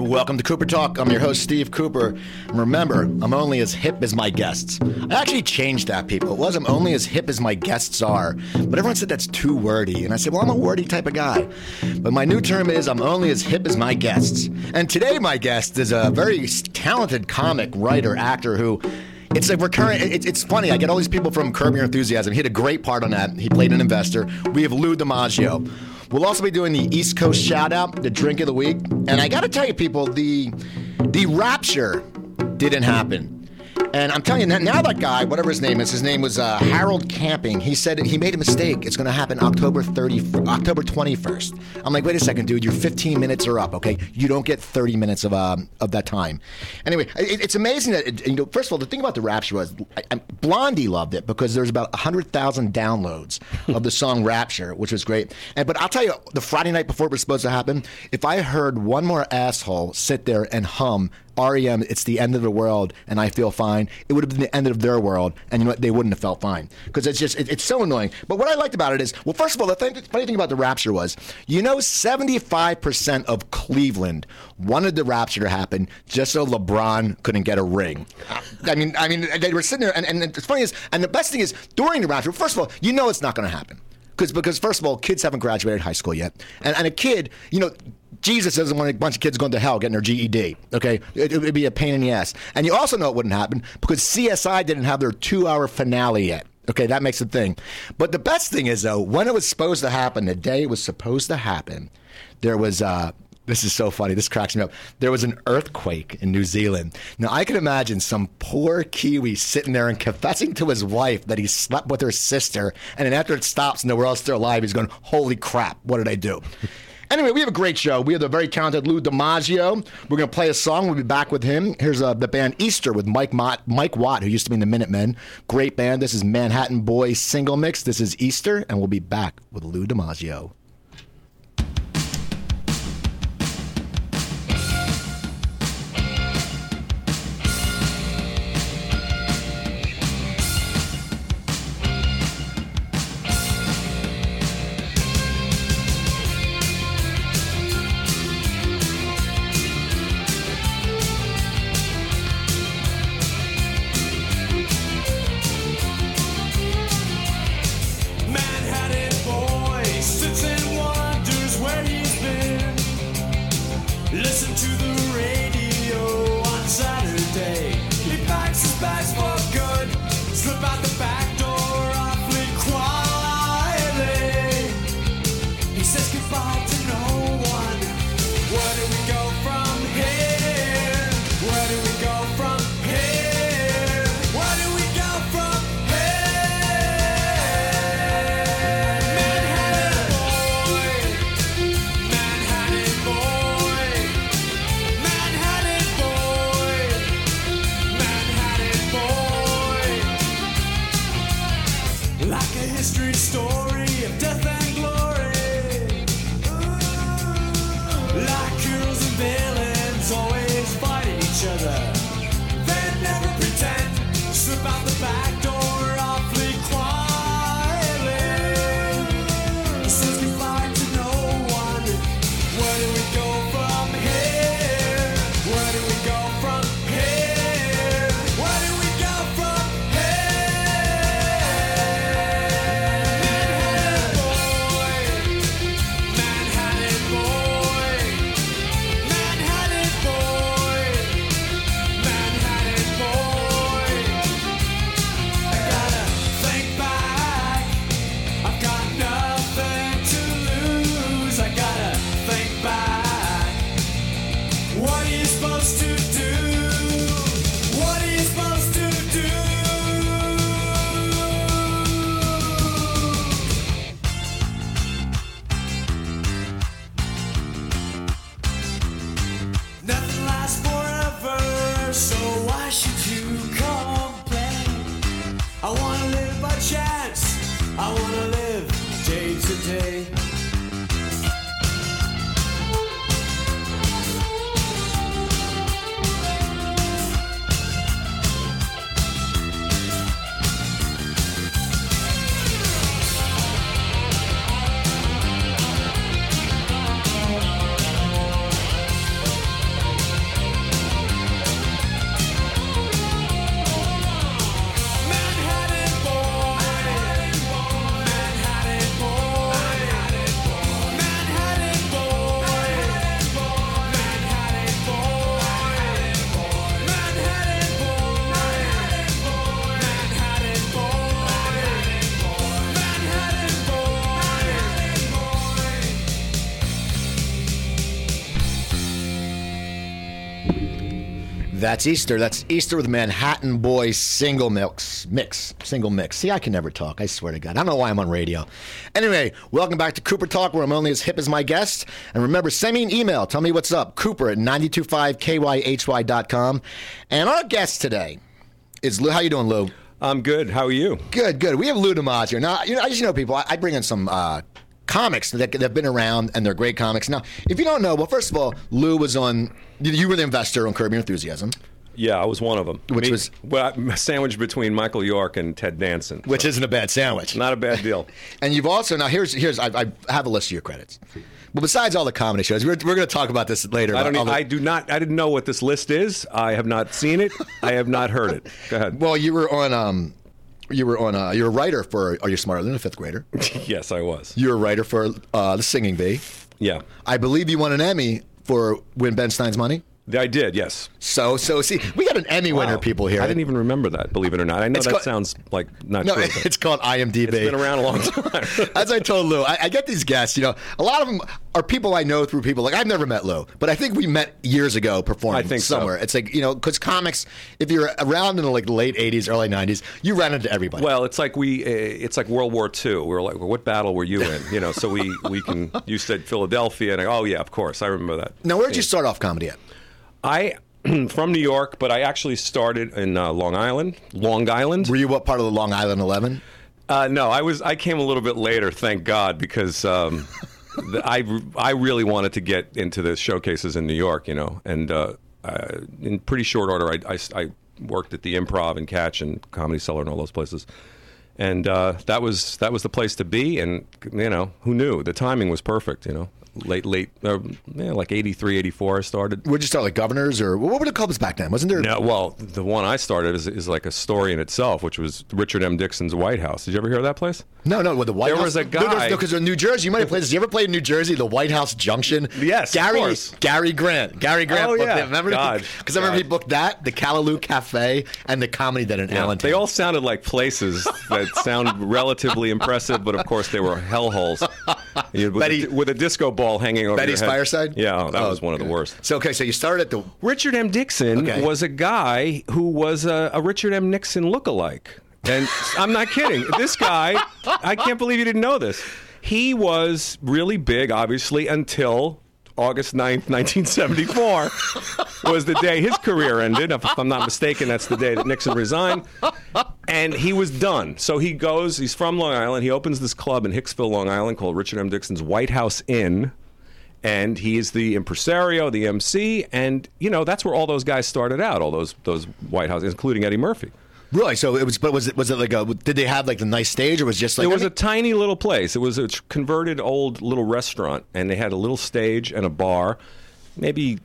Welcome to Cooper Talk. I'm your host, Steve Cooper. And remember, I'm only as hip as my guests. I actually changed that, people. It was I'm only as hip as my guests are. But everyone said that's too wordy. And I said, well, I'm a wordy type of guy. But my new term is I'm only as hip as my guests. And today my guest is a very talented comic, writer, actor who... It's a recurring. It's funny. I get all these people from Curb Your Enthusiasm. He had a great part on that. He played an investor. We have Lou DiMaggio. We'll also be doing the East Coast shout out, the drink of the week. And I got to tell you, people, the rapture didn't happen. And I'm telling you, now that guy, whatever his name was Harold Camping. He said he made a mistake. It's going to happen October 21st. I'm like, wait a second, dude. Your 15 minutes are up, okay? You don't get 30 minutes of that time. Anyway, it's amazing that, first of all, the thing about the rapture was Blondie loved it because there's about 100,000 downloads of the song Rapture, which was great. But I'll tell you, the Friday night before it was supposed to happen, if I heard one more asshole sit there and hum REM, It's the End of the World, and I Feel Fine, it would have been the end of their world, and you know what? They wouldn't have felt fine. Because it's so annoying. But what I liked about it is, well, first of all, the funny thing about the rapture was, 75% of Cleveland wanted the rapture to happen just so LeBron couldn't get a ring. I mean, they were sitting there, and it's funny is, and the best thing is, during the rapture, first of all, it's not going to happen. Because first of all, kids haven't graduated high school yet. And a kid, Jesus doesn't want a bunch of kids going to hell getting their GED, okay? It would be a pain in the ass. And you also know it wouldn't happen because CSI didn't have their 2-hour finale yet. Okay, that makes a thing. But the best thing is, though, when it was supposed to happen, the day it was supposed to happen, there was... This is so funny. This cracks me up. There was an earthquake in New Zealand. Now, I can imagine some poor Kiwi sitting there and confessing to his wife that he slept with her sister. And then after it stops and the world's still alive, he's going, holy crap, what did I do? Anyway, we have a great show. We have the very talented Lou DiMaggio. We're going to play a song. We'll be back with him. Here's the band Easter with Mike Watt, who used to be in the Minutemen. Great band. This is Manhattan Boys single mix. This is Easter, and we'll be back with Lou DiMaggio. That's Easter. That's Easter with Manhattan Boy Single Mix. Single mix. See, I can never talk. I swear to God. I don't know why I'm on radio. Anyway, welcome back to Cooper Talk, where I'm only as hip as my guests. And remember, send me an email. Tell me what's up. Cooper at 925kyhy.com. And our guest today is Lou. How you doing, Lou? I'm good. How are you? Good. We have Lou DeMaz here. Now, I just know people. I bring in some comics that have been around, and they're great comics. Now, if you don't know, well, first of all, Lou was on. You were the investor on Curb Your Enthusiasm. Yeah, I was one of them. Which was sandwiched between Michael York and Ted Danson. Which isn't a bad sandwich. Not a bad deal. And you've also I have a list of your credits. But besides all the comedy shows, we're going to talk about this later. I didn't know what this list is. I have not seen it. I have not heard it. Go ahead. Well, you were a writer for Are You Smarter Than a Fifth Grader? Yes, I was. You were a writer for The Singing Bee. Yeah. I believe you won an Emmy for Win Ben Stein's Money. I did, yes. So see, we got an Emmy winner, people here. I didn't even remember that, believe it or not. I know sounds like not true. No, it's called IMDb. It's been around a long time. As I told Lou, I get these guests, a lot of them are people I know through people. Like, I've never met Lou, but I think we met years ago performing somewhere. So. It's like, because comics, if you're around in the late 80s, early 90s, you ran into everybody. Well, it's like it's like World War II. We were like, what battle were you in? So we can, you said Philadelphia, and oh, yeah, of course, I remember that. Now, where did you start off comedy at? From New York, but I actually started in Long Island. Were you what part of the Long Island 11? No, I came a little bit later, thank God, because I really wanted to get into the showcases in New York, and in pretty short order, I worked at the Improv and Catch and Comedy Cellar and all those places, and that was the place to be, and who knew? The timing was perfect, Late, like 83, 84 I started. Would you start like Governors, or what were the clubs back then? Wasn't there? No, well, the one I started is like a story in itself, which was Richard M. Dixon's White House. Did you ever hear of that place? No, with the White House. There was a guy. No, because in New Jersey, you might have played this. You ever played in New Jersey, the White House Junction? Yes, of course. Gary Grant. Oh, yeah. Remember? Because I remember he booked that, the Callaloo Cafe, and the Comedy Den in Allentown. They all sounded like places that sound relatively impressive, but of course they were hellholes. With a disco ball hanging over Betty's your head. Fireside? Yeah, that was one of the worst. So you started at the... Richard M. Dixon was a guy who was a Richard M. Nixon lookalike. And I'm not kidding. This guy, I can't believe you didn't know this. He was really big, obviously, until August 9th, 1974 was the day his career ended. If I'm not mistaken, that's the day that Nixon resigned. And he was done. So he's from Long Island. He opens this club in Hicksville, Long Island called Richard M. Dixon's White House Inn. And he is the impresario, the MC. And, that's where all those guys started out, all those White Houses, including Eddie Murphy. Really? So it was, but was it like did they have like the nice stage, or was it just like... It was a tiny little place. It was a converted old little restaurant, and they had a little stage and a bar. Maybe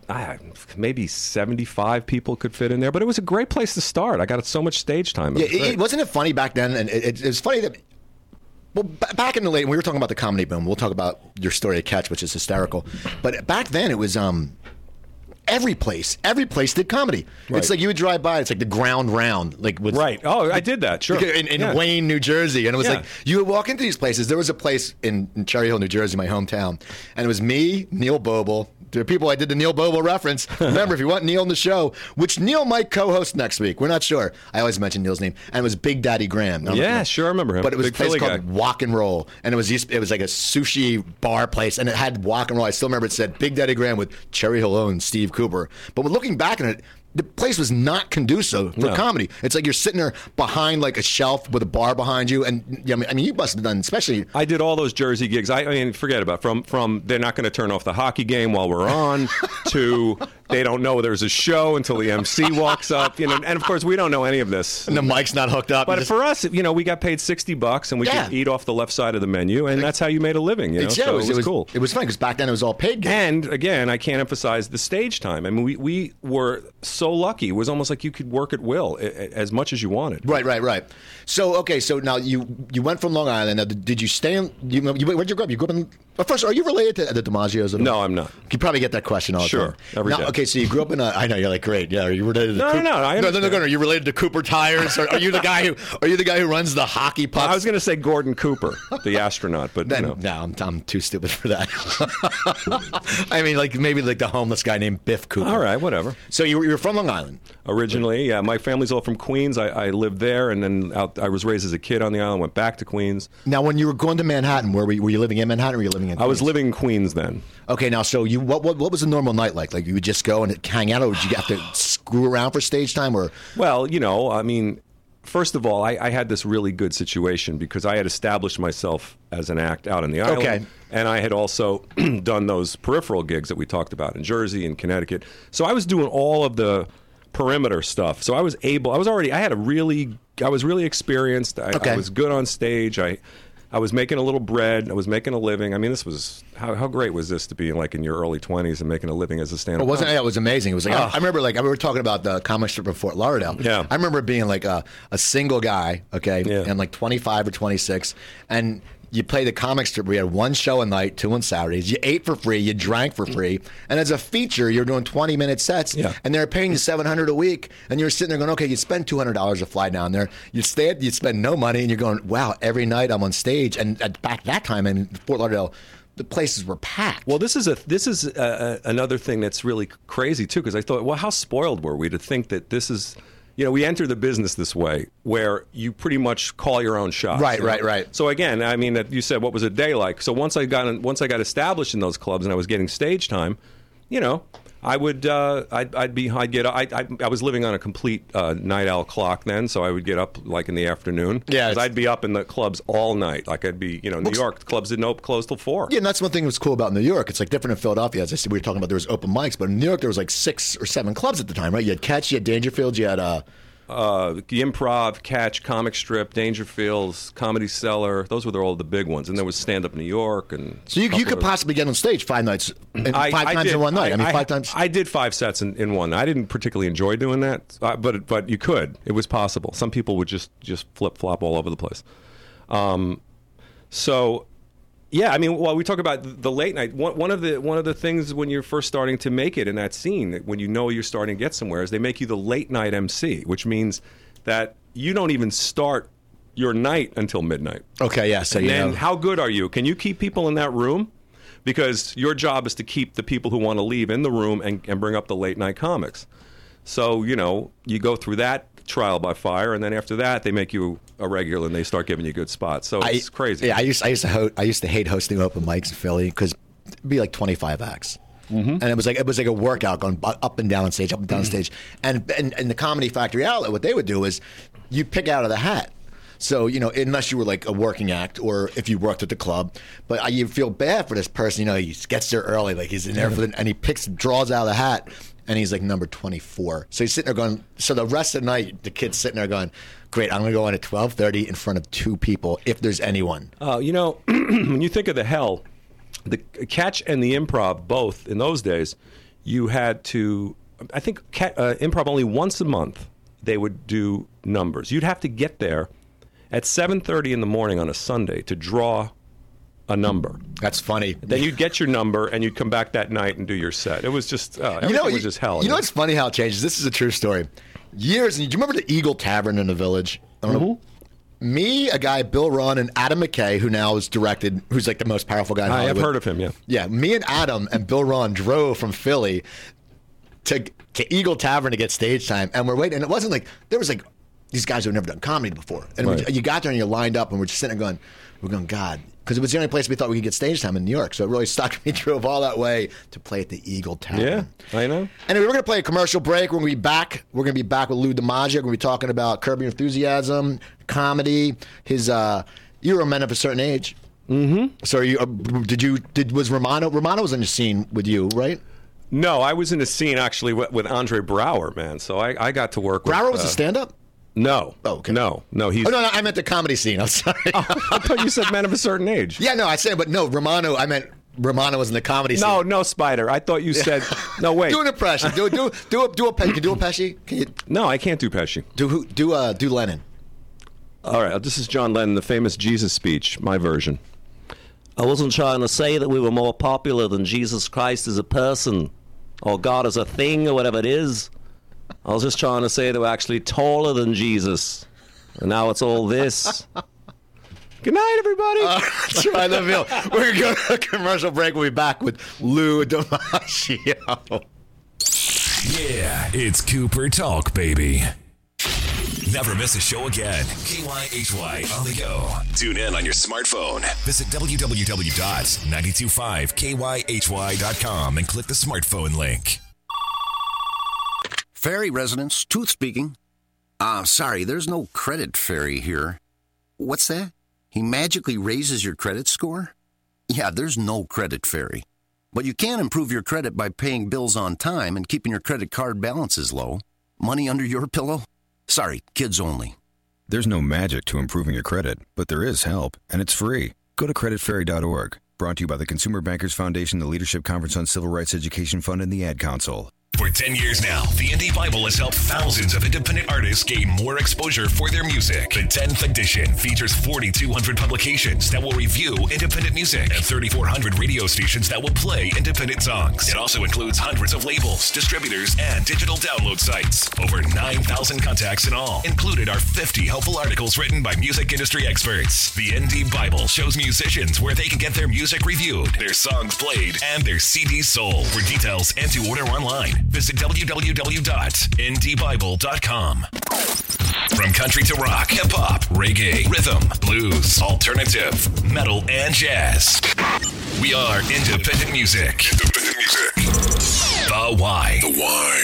75 people could fit in there, but it was a great place to start. I got so much stage time. Wasn't it funny back then? And it was funny that... Well, back in the late... We were talking about the comedy boom. We'll talk about your story at Catch, which is hysterical. But back then, it was... Every place did comedy. Right. It's like you would drive by. It's like the Ground Round, right. Oh, I did that. Sure. In Wayne, New Jersey, and it was like you would walk into these places. There was a place in Cherry Hill, New Jersey, my hometown, and it was me, Neil Boble. There are people I did the Neil Boble reference. Remember, if you want Neil on the show, which Neil might co-host next week, we're not sure. I always mention Neil's name, and it was Big Daddy Graham. Sure, I remember him. But it was a place called Wok and Roll, and it was like a sushi bar place, and it had Wok and Roll. I still remember it said Big Daddy Graham with Cherry Hill own Steve Cooper. But looking back on it, the place was not conducive for comedy. It's like you're sitting there behind like a shelf with a bar behind you, and I mean, you must have done, especially. I did all those Jersey gigs. I mean, forget about it. From they're not going to turn off the hockey game while we're on to they don't know there's a show until the MC walks up, and of course we don't know any of this. And the mic's not hooked up. But for us, we got paid $60 and we could eat off the left side of the menu, and that's how you made a living. So it was cool. It was fun because back then it was all paid gigs. And again, I can't emphasize the stage time. I mean, we were so lucky. It was almost like you could work at will as much as you wanted. Right. So now you went from Long Island. Now, did you stay in? Where'd you grow up? You grew up in But first, are you related to the DiMaggios at all? No, I'm not. You probably get that question all the time. Every day. Okay, so you grew up in a... I know, you're like, great. Yeah, are you related to Cooper? No, I understand. No. Are you related to Cooper Tires? Are you the guy who runs the hockey pucks? I was going to say Gordon Cooper, the astronaut, but No, I'm too stupid for that. I mean, like maybe like the homeless guy named Biff Cooper. All right, whatever. So you're from Long Island? Originally, yeah. My family's all from Queens. I lived there, and then I was raised as a kid on the island, went back to Queens. Now, when you were going to Manhattan, were you living in Manhattan or were you living in Queens? I was living in Queens then. Okay, now, so what was a normal night like? Like, you would just go and hang out, or would you have to screw around for stage time? Or Well, I mean, first of all, I had this really good situation because I had established myself as an act out on the island. Okay. And I had also done those peripheral gigs that we talked about in Jersey and Connecticut. So I was doing all of the perimeter stuff. So I was really experienced. I was good on stage. I was making a little bread. I was making a living. I mean, this was how great was this to be in your early 20s and making a living as a stand-up? It was amazing. It was like I remember we were talking about the comic strip in Fort Lauderdale. Yeah. I remember being like a single guy, and like 25 or 26, and you played the comic strip. We had one show a night, 2 on Saturdays. You ate for free, you drank for free, and as a feature, you're doing 20-minute sets, and they're paying you $700 a week, and you're sitting there going, okay, you spend $200 to fly down there. You spend no money, and you're going, wow, every night I'm on stage. And back that time in Fort Lauderdale, the places were packed. Well, this is another thing that's really crazy too, because I thought, well, how spoiled were we to think that this is. We enter the business this way, where you pretty much call your own shots. Right. So again, I mean, you said, what was a day like? So once I got established in those clubs and I was getting stage time, I would I was living on a complete night owl clock then, so I would get up like in the afternoon. Yeah, because I'd be up in the clubs all night. Like I'd be, New York, the clubs didn't close till 4. Yeah, and that's one thing that was cool about New York. It's like different in Philadelphia. As I said, we were talking about there was open mics, but in New York there was like 6 or 7 clubs at the time, right? You had Catch, you had Dangerfield, you had the Improv, Catch, Comic Strip, Dangerfields, Comedy Cellar. Those were all the big ones. And there was Stand Up New York. And so you could possibly get on stage 5 nights, 5 times in one night. 5 times. I did 5 sets in one. I didn't particularly enjoy doing that, but you could. It was possible. Some people would just flip flop all over the place. So. Yeah, I mean, while we talk about the late night, one of the things when you're first starting to make it in that scene, when you're starting to get somewhere, is they make you the late night MC, which means that you don't even start your night until midnight. Okay, yeah. So and then how good are you? Can you keep people in that room? Because your job is to keep the people who want to leave in the room and bring up the late night comics. So, you go through that trial by fire, and then after that they make you a regular and they start giving you good spots. So it's crazy. Yeah, I used to hate hosting open mics in Philly because it'd be like 25 acts. And it was like a workout going up and down stage, and the Comedy Factory outlet, what they would do is you pick out of the hat. So, unless you were like a working act or if you worked at the club, but you feel bad for this person, he gets there early, like he's in there and he draws out of the hat. And he's like number 24. So he's sitting there going, so the rest of the night, the kid's sitting there going, great, I'm going to go on at 12:30 in front of 2 people, if there's anyone. When you think of the hell, the Catch and the Improv, both in those days, you had to, I think Improv only once a month, they would do numbers. You'd have to get there at 7:30 in the morning on a Sunday to draw a number. That's funny. Then you'd get your number and you'd come back that night and do your set. It was just everything was just hell. It's funny how it changes. This is a true story. Do you remember the Eagle Tavern in the Village? I don't know. Me, a guy, Bill Ron, and Adam McKay, who now is who's like the most powerful guy in Hollywood. I've heard of him, yeah. Yeah, me and Adam and Bill Ron drove from Philly to Eagle Tavern to get stage time, and we're waiting. And it wasn't like there was like these guys who had never done comedy before, and you got there and you lined up, and we're just sitting there going, God. Because it was the only place we thought we could get stage time in New York. So it really stuck. We drove all that way to play at the Eagle Tavern. Yeah, I know. Anyway, we're going to play a commercial break. We're going to be back. We're going to be back with Lou DiMaggio. We're going to be talking about Curb Your Enthusiasm, comedy. You were a man of a certain age. Mm-hmm. So was Romano was in the scene with you, right? No, I was in the scene actually with Andre Braugher, man. So I got to work with... Braugher was a stand-up? No. Oh, okay. No. He's... Oh, no, I meant the comedy scene. I'm sorry. I thought you said man of a certain age. Yeah, no, I said, but no, Romano, I meant Romano was in the comedy scene. No, Spider. I thought you said... No, wait. Do an impression. Do a Pesci. Can you do a Pesci? No, I can't do Pesci. Do Lennon. All right, this is John Lennon, the famous Jesus speech, my version. I wasn't trying to say that we were more popular than Jesus Christ as a person or God as a thing or whatever it is. I was just trying to say that we're actually taller than Jesus. And now it's all this. Good night, everybody. Try the meal. We're going to go to a commercial break. We'll be back with Lou DiMaggio. Yeah, it's Cooper Talk, baby. Never miss a show again. KYHY on the go. Tune in on your smartphone. Visit www.925kyhy.com and click the smartphone link. Ferry residents, Tooth speaking. Sorry, there's no credit fairy here. What's that? He magically raises your credit score? Yeah, there's no credit fairy. But you can improve your credit by paying bills on time and keeping your credit card balances low. Money under your pillow? Sorry, kids only. There's no magic to improving your credit, but there is help, and it's free. Go to creditfairy.org. Brought to you by the Consumer Bankers Foundation, the Leadership Conference on Civil Rights Education Fund, and the Ad Council. For 10 years now, the Indie Bible has helped thousands of independent artists gain more exposure for their music. The 10th edition features 4,200 publications that will review independent music and 3,400 radio stations that will play independent songs. It also includes hundreds of labels, distributors, and digital download sites. Over 9,000 contacts in all, included are 50 helpful articles written by music industry experts. The Indie Bible shows musicians where they can get their music reviewed, their songs played, and their CDs sold. For details and to order online, visit www.indiebible.com. From country to rock, hip-hop, reggae, rhythm, blues, alternative, metal, and jazz. We are independent music. Independent music. The Why. The Why.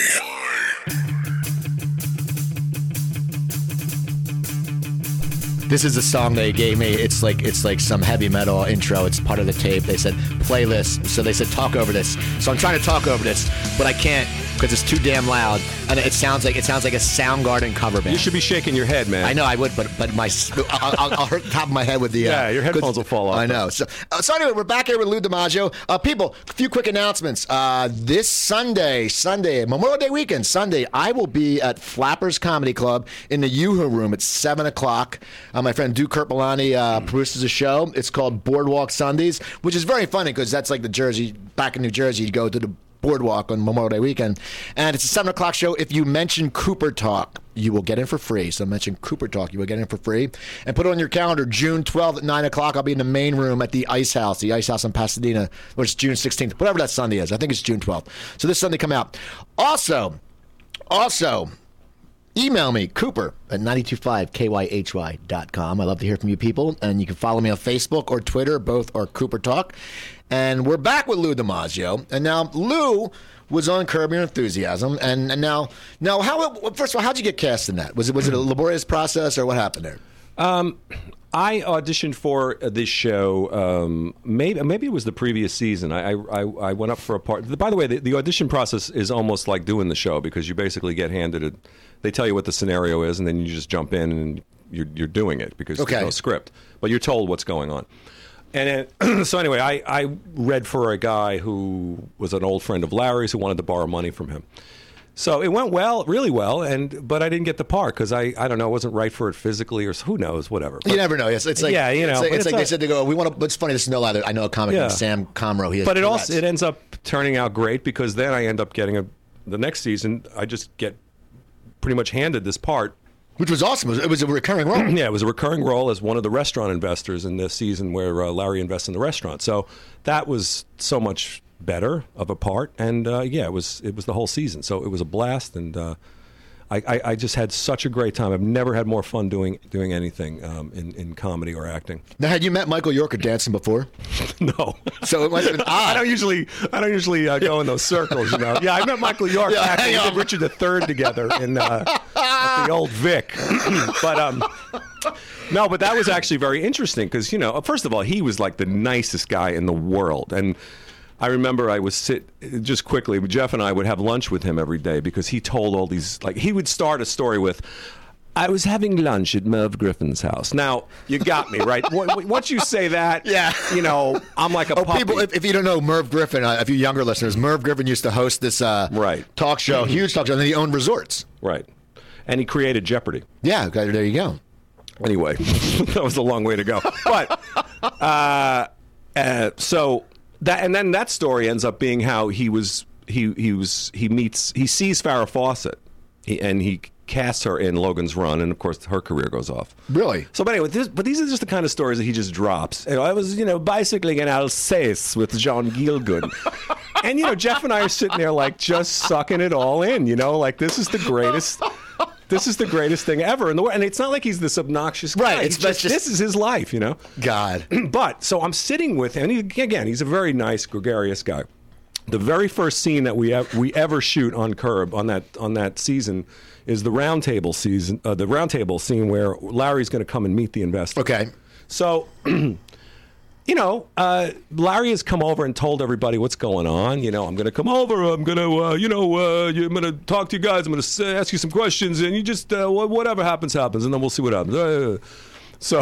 This is a song they gave me. It's like some heavy metal intro. It's part of the tape. They said playlist, so they said talk over this. So I'm trying to talk over this, but I can't because it's too damn loud, and it sounds like a Soundgarden cover band. You should be shaking your head, man. I know I would, but I'll hurt the top of my head with the your headphones will fall off. I know. So anyway, we're back here with Lou DiMaggio. People, a few quick announcements. This Sunday, Memorial Day weekend, Sunday, I will be at Flappers Comedy Club in the Yoo-Hoo Room at 7:00. My friend Duke Kirpolani produces a show. It's called Boardwalk Sundays, which is very funny because that's like the Jersey. Back in New Jersey, you go to the Boardwalk on Memorial Day weekend, and it's a 7:00 show. If you mention Cooper Talk, you will get in for free. So mention Cooper Talk, you will get in for free. And put it on your calendar, June 12th at 9:00. I'll be in the main room at the Ice House in Pasadena, which is June 16th, whatever that Sunday is. I think it's June 12th. So this Sunday come out. Also, email me, Cooper at 925kyhy.com. I love to hear from you people. And you can follow me on Facebook or Twitter. Both are Cooper Talk. And we're back with Lou DiMaggio. And now Lou was on Curb Your Enthusiasm. And now, first of all, how'd you get cast in that? Was it a laborious process or what happened there? I auditioned for this show. Maybe it was the previous season. I went up for a part. By the way, the audition process is almost like doing the show because you basically get handed it. They tell you what the scenario is, and then you just jump in and you're doing it because there's no script, but you're told what's going on. And so anyway, I read for a guy who was an old friend of Larry's who wanted to borrow money from him. So it went well, really well, but I didn't get the part because I don't know, I wasn't right for it physically or who knows, whatever. But, you never know. It's like it's like they said to go. We want to. It's funny. This is no lie. I know a comic named Sam Comro. But it ends up turning out great because then I end up getting the next season. I just get pretty much handed this part. Which was awesome. It was a recurring role. Yeah, it was a recurring role as one of the restaurant investors in this season where Larry invests in the restaurant. So that was so much better of a part. And, it was the whole season. So it was a blast. And I just had such a great time. I've never had more fun doing anything in comedy or acting. Now, had you met Michael York at dancing before? No. So it must have been odd. I don't usually go in those circles, you know. Yeah, I met Michael York back when we did Richard III together at the old Vic. But no, but that was actually very interesting because, you know, first of all, he was like the nicest guy in the world. And I remember just quickly, Jeff and I would have lunch with him every day because he told all these, like, he would start a story with, I was having lunch at Merv Griffin's house. Now, you got me, right? Once you say that, you know, I'm like a puppy. People, if you don't know Merv Griffin, a few younger listeners, Merv Griffin used to host this talk show, huge talk show, and then he owned resorts. Right. And he created Jeopardy. Yeah, there you go. Anyway, that was a long way to go. But, So that, and then that story ends up being how he sees Farrah Fawcett, and he casts her in Logan's Run, and of course her career goes off. Really? So, but anyway, but these are just the kind of stories that he just drops. I was, bicycling in Alsace with John Gielgud. And, Jeff and I are sitting there like just sucking it all in, like this is the greatest thing ever in the world. And it's not like he's this obnoxious guy. Right. This is his life, God. But, so I'm sitting with him, and he's a very nice, gregarious guy. The very first scene that we ever shoot on Curb on that season is the roundtable scene where Larry's going to come and meet the investor. Okay. So, Larry has come over and told everybody what's going on. I'm going to come over. I'm going to, I'm going to talk to you guys. I'm going to ask you some questions, and you just whatever happens, and then we'll see what happens. So.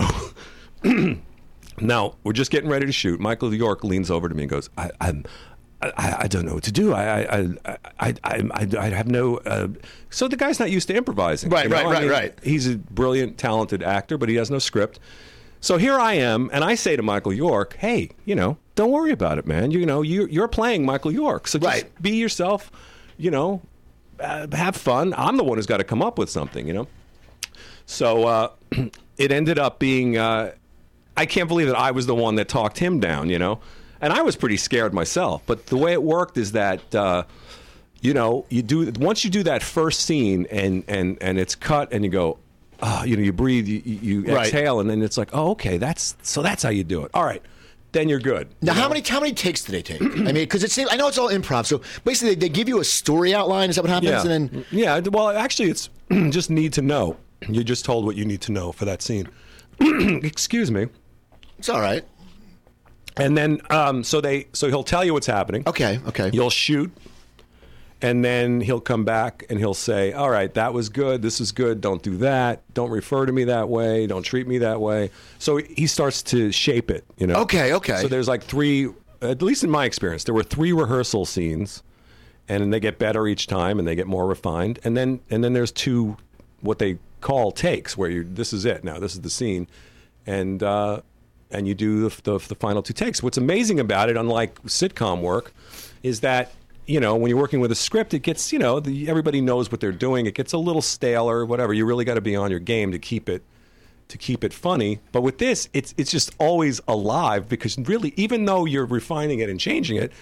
Now we're just getting ready to shoot. Michael York leans over to me and goes, I don't know what to do. I have no. So the guy's not used to improvising. Right. He's a brilliant, talented actor, but he has no script. So here I am, and I say to Michael York, "Hey, don't worry about it, man. You're playing Michael York, so just be yourself. Have fun. I'm the one who's got to come up with something. So it ended up being. I can't believe that I was the one that talked him down. And I was pretty scared myself. But the way it worked is that, once you do that first scene and it's cut and you go, you breathe, you exhale, and then it's like, oh, okay, that's how you do it. All right, then you're good. Now, how many takes do they take? I mean, because I know it's all improv. So basically, they give you a story outline. Is that what happens? Yeah. And then Well, actually, it's just need to know. You're just told what you need to know for that scene. Excuse me. It's all right. And then, so he'll tell you what's happening. Okay. You'll shoot, and then he'll come back and he'll say, "All right, that was good. This is good. Don't do that. Don't refer to me that way. Don't treat me that way." So he starts to shape it. Okay. So there's like 3, at least in my experience, there were 3 rehearsal scenes, and they get better each time, and they get more refined. And then there's 2, what they call takes, where this is it. Now this is the scene, and you do the final 2 takes. What's amazing about it, unlike sitcom work, is that, when you're working with a script, it gets, everybody knows what they're doing. It gets a little stale or whatever. You really got to be on your game to keep it funny. But with this, it's just always alive, because really, even though you're refining it and changing it,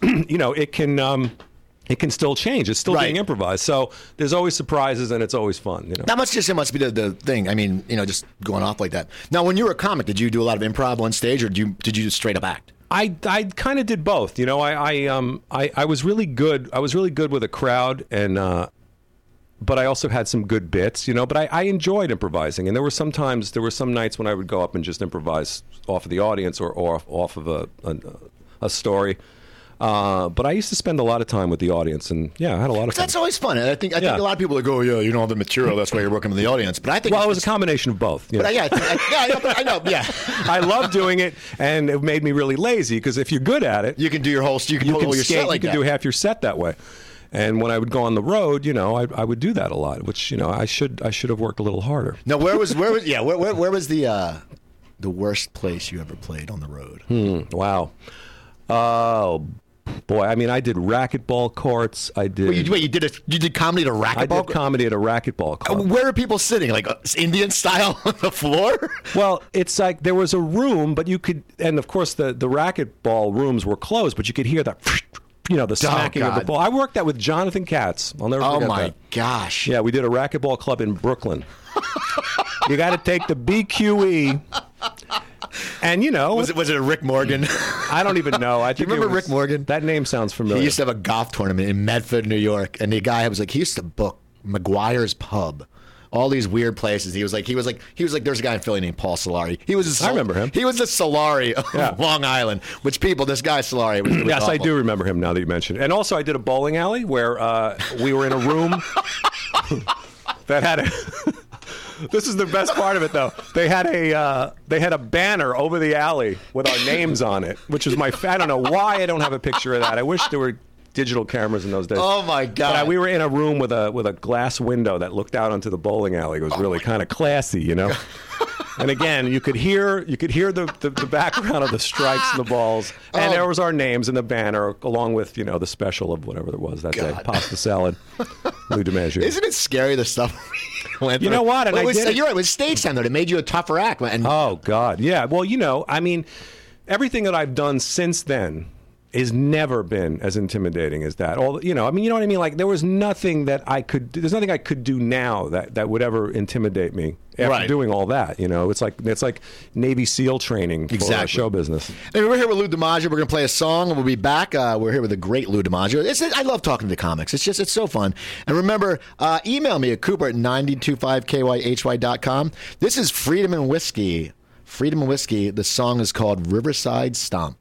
it can still change. It's still being improvised. So there's always surprises, and it's always fun. That must be the thing. I mean, just going off like that. Now, when you were a comic, did you do a lot of improv on stage, or did you just straight up act? I kind of did both. I was really good. I was really good with a crowd, and but I also had some good bits. But I enjoyed improvising, and there were some nights when I would go up and just improvise off of the audience or off of a story. But I used to spend a lot of time with the audience, and I had a lot of fun. That's always fun. And I think a lot of people are go, you don't have the material, that's why you're working with the audience. But I think it was a combination of both. But I know. I love doing it, and it made me really lazy, because if you're good at it, you can do your whole, you can your set like that. You can do half your set that way. And when I would go on the road, I would do that a lot, which I should have worked a little harder. Now, where was the worst place you ever played on the road? Wow. Oh. Boy, I mean, I did racquetball courts. I did. Wait, you did comedy at a racquetball? I did comedy at a racquetball court. Where are people sitting? Like Indian style on the floor? Well, it's like there was a room, but you could, and of course the racquetball rooms were closed, but you could hear the smacking of the ball. I worked that with Jonathan Katz. I'll never forget that. Oh my gosh! Yeah, we did a racquetball club in Brooklyn. You got to take the BQE. And was it a Rick Morgan? I don't even know. Do you remember Rick Morgan? That name sounds familiar. He used to have a golf tournament in Medford, New York, and the guy was like, he used to book McGuire's Pub, all these weird places. He was like, there's a guy in Philly named Paul Solari. I remember him. He was the Solari of Long Island. Which this guy Solari was. Yes, awful. I do remember him now that you mention it. And also, I did a bowling alley where we were in a room that had a. This is the best part of it, though. They had a banner over the alley with our names on it, which was I don't know why I don't have a picture of that. I wish there were digital cameras in those days. Oh my God! But we were in a room with a glass window that looked out onto the bowling alley. It was really kind of classy, And again, you could hear the background of the strikes and the balls, and there was our names in the banner, along with the special of whatever it was that day, pasta salad, Lou DiMaggio. Isn't it scary the stuff? You know what? And you're right. It was stage time though. It made you a tougher act. Oh God, yeah. Well, I mean, everything that I've done since then has never been as intimidating as that. You know what I mean? Like, there was nothing that there's nothing I could do now that would ever intimidate me after doing all that. It's like Navy SEAL training for show business. And we're here with Lou DiMaggio. We're going to play a song and we'll be back. We're here with the great Lou DiMaggio. I love talking to comics. It's so fun. And remember, email me at Cooper@925kyhy.com. This is Freedom and Whiskey. Freedom and Whiskey. The song is called Riverside Stomp.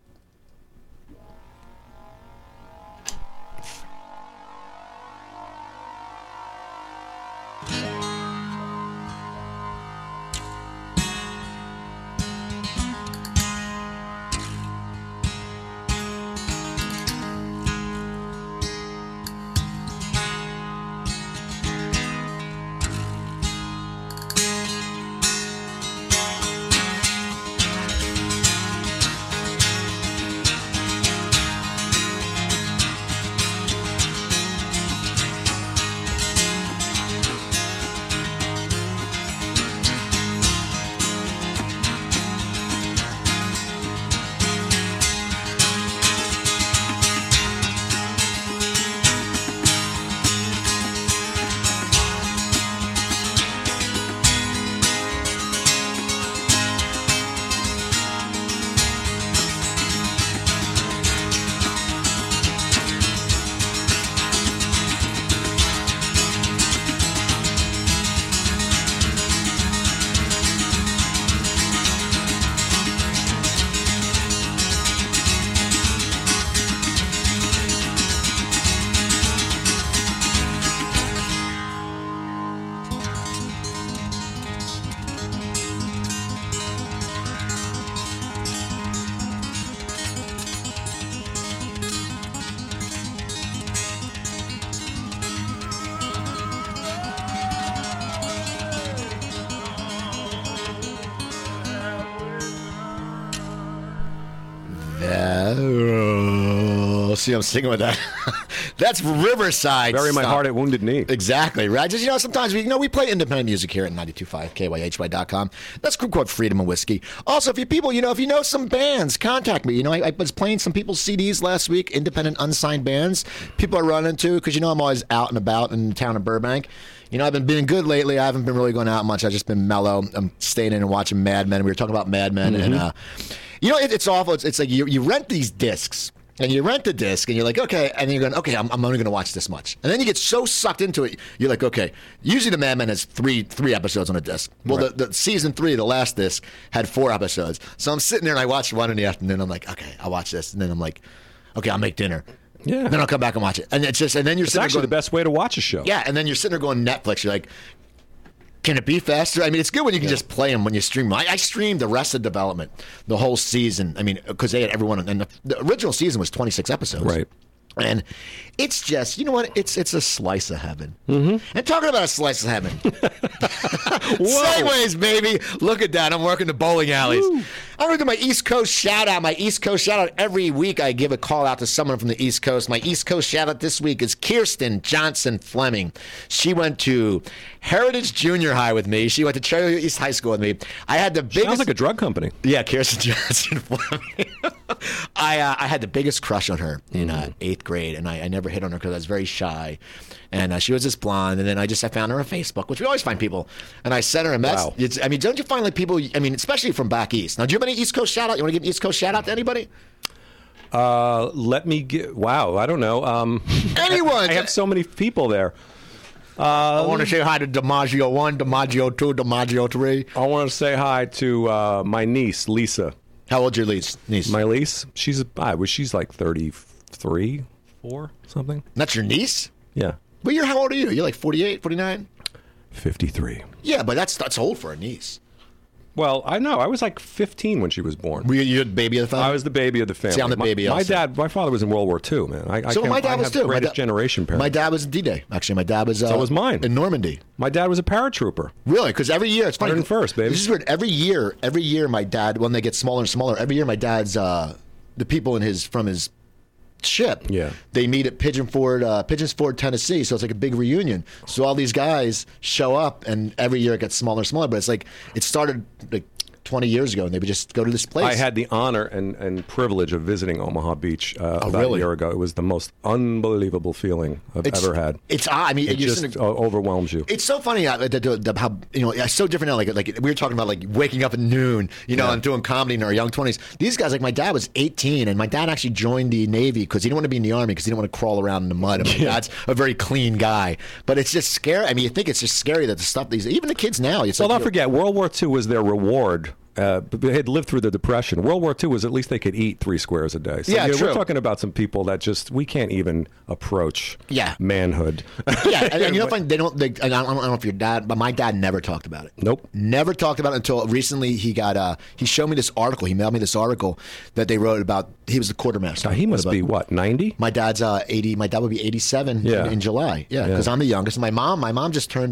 See, I'm singing with that. That's Riverside. Bury my heart at Wounded Knee. Exactly. Right. Just, sometimes we play independent music here at 92.5 KYHY.com. That's a group called Freedom and Whiskey. Also, if you know some bands, contact me. I was playing some people's CDs last week, independent unsigned bands. People I run into, because I'm always out and about in the town of Burbank. I've been being good lately. I haven't been really going out much. I've just been mellow. I'm staying in and watching Mad Men. We were talking about Mad Men. Mm-hmm. And, it's awful. It's like you rent these discs. And you rent the disc, and you're like, okay, and then you're going, okay, I'm only going to watch this much. And then you get so sucked into it, you're like, okay. Usually the Mad Men has three episodes on a disc. Well, right. the season 3, the last disc, had 4 episodes. So I'm sitting there, and I watch one in the afternoon. I'm like, okay, I'll watch this. And then I'm like, okay, I'll make dinner. Yeah. Then I'll come back and watch it. And it's just, and then you're sitting there actually the best way to watch a show. Yeah, and then you're sitting there going Netflix. You're like, can it be faster? I mean, it's good when you can just play them when you stream them. I streamed Arrested Development, the whole season. I mean, because they had everyone, and the original season was 26 episodes. Right. And it's just, you know what? It's a slice of heaven. Mm-hmm. And talking about a slice of heaven. Segways, baby. Look at that. I'm working the bowling alleys. Woo. I'm going to do my East Coast shout out. Every week I give a call out to someone from the East Coast. My East Coast shout out this week is Kirsten Johnson Fleming. She went to Heritage Junior High with me. She went to Cherry East High School with me. I had the biggest. Sounds like a drug company. Yeah, Kirsten Johnson Fleming. I had the biggest crush on her in 8th grade, and I never hit on her because I was very shy. And she was this blonde, and then I found her on Facebook, which we always find people. And I sent her a message. Wow. Don't you find like people? Especially from back east. Now, do you have any East Coast shout out? You want to give an East Coast shout out to anybody? Let me get. Wow, I don't know. Anyone? I have so many people there. I want to say hi to DiMaggio 1, DiMaggio 2, DiMaggio 3. I want to say hi to my niece, Lisa. How old's your niece? My niece? She's like 33, 4, something. That's your niece? Yeah. But how old are you? You're like 48, 49? 53. Yeah, but that's old for a niece. Well, I know. I was like 15 when she was born. Were you the baby of the family? I was the baby of the family. See, I'm the baby also. My father was in World War II, man. My dad was too. Greatest generation parent. My dad was D-Day. Actually, my dad was. So was mine. In Normandy. My dad was a paratrooper. Really? Because every year, it's funny. 101st, baby. This is weird. Every year, my dad, when they get smaller and smaller, every year my dad's the people from his ship. Yeah. They meet at Pigeons Ford, Tennessee. So it's like a big reunion. So all these guys show up, and every year it gets smaller and smaller. But it's like it started like 20 years ago, and they would just go to this place. I had the honor and privilege of visiting Omaha Beach about a year ago. It was the most unbelievable feeling I've ever had. It just overwhelms you. It's so funny how it's so different now. Like we were talking about like waking up at noon, and doing comedy in our young 20s. These guys, like my dad was 18, and my dad actually joined the Navy because he didn't want to be in the Army because he didn't want to crawl around in the mud. And my dad's a very clean guy, but it's just scary. I mean, you think it's just scary that the stuff even the kids now. Don't forget, World War II was their reward. They had lived through the Depression. World War II was at least they could eat 3 squares a day. So, true. We're talking about some people that we can't even approach manhood. Yeah, and you know, they don't. I don't know if your dad, but my dad never talked about it. Nope, never talked about it until recently. He showed me this article. He mailed me this article that they wrote about. He was the quartermaster. He must be what, 90? My dad's 80. My dad would be 87 in July. Yeah, because I'm the youngest. My mom just turned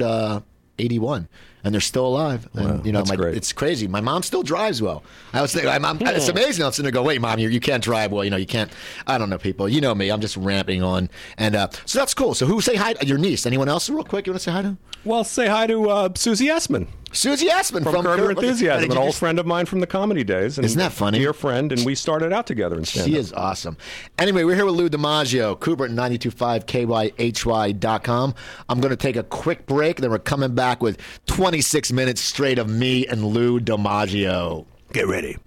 81. And they're still alive. And, wow, it's crazy. My mom still drives well. I was thinking, it's amazing. I'm sitting there going, wait, Mom, you can't drive well. You can't. I don't know, people. You know me. I'm just ramping on. And so that's cool. So say hi to your niece? Anyone else real quick you want to say hi to? Well, say hi to Susie Essman. Susie Essman from Curb Your Enthusiasm, an old friend of mine from the comedy days. And isn't that funny? Dear friend, and we started out together in stand-up. She is awesome. Anyway, we're here with Lou DiMaggio, Cooper at 92.5 KYHY.com. I'm going to take a quick break, then we're coming back with 26 minutes straight of me and Lou DiMaggio. Get ready.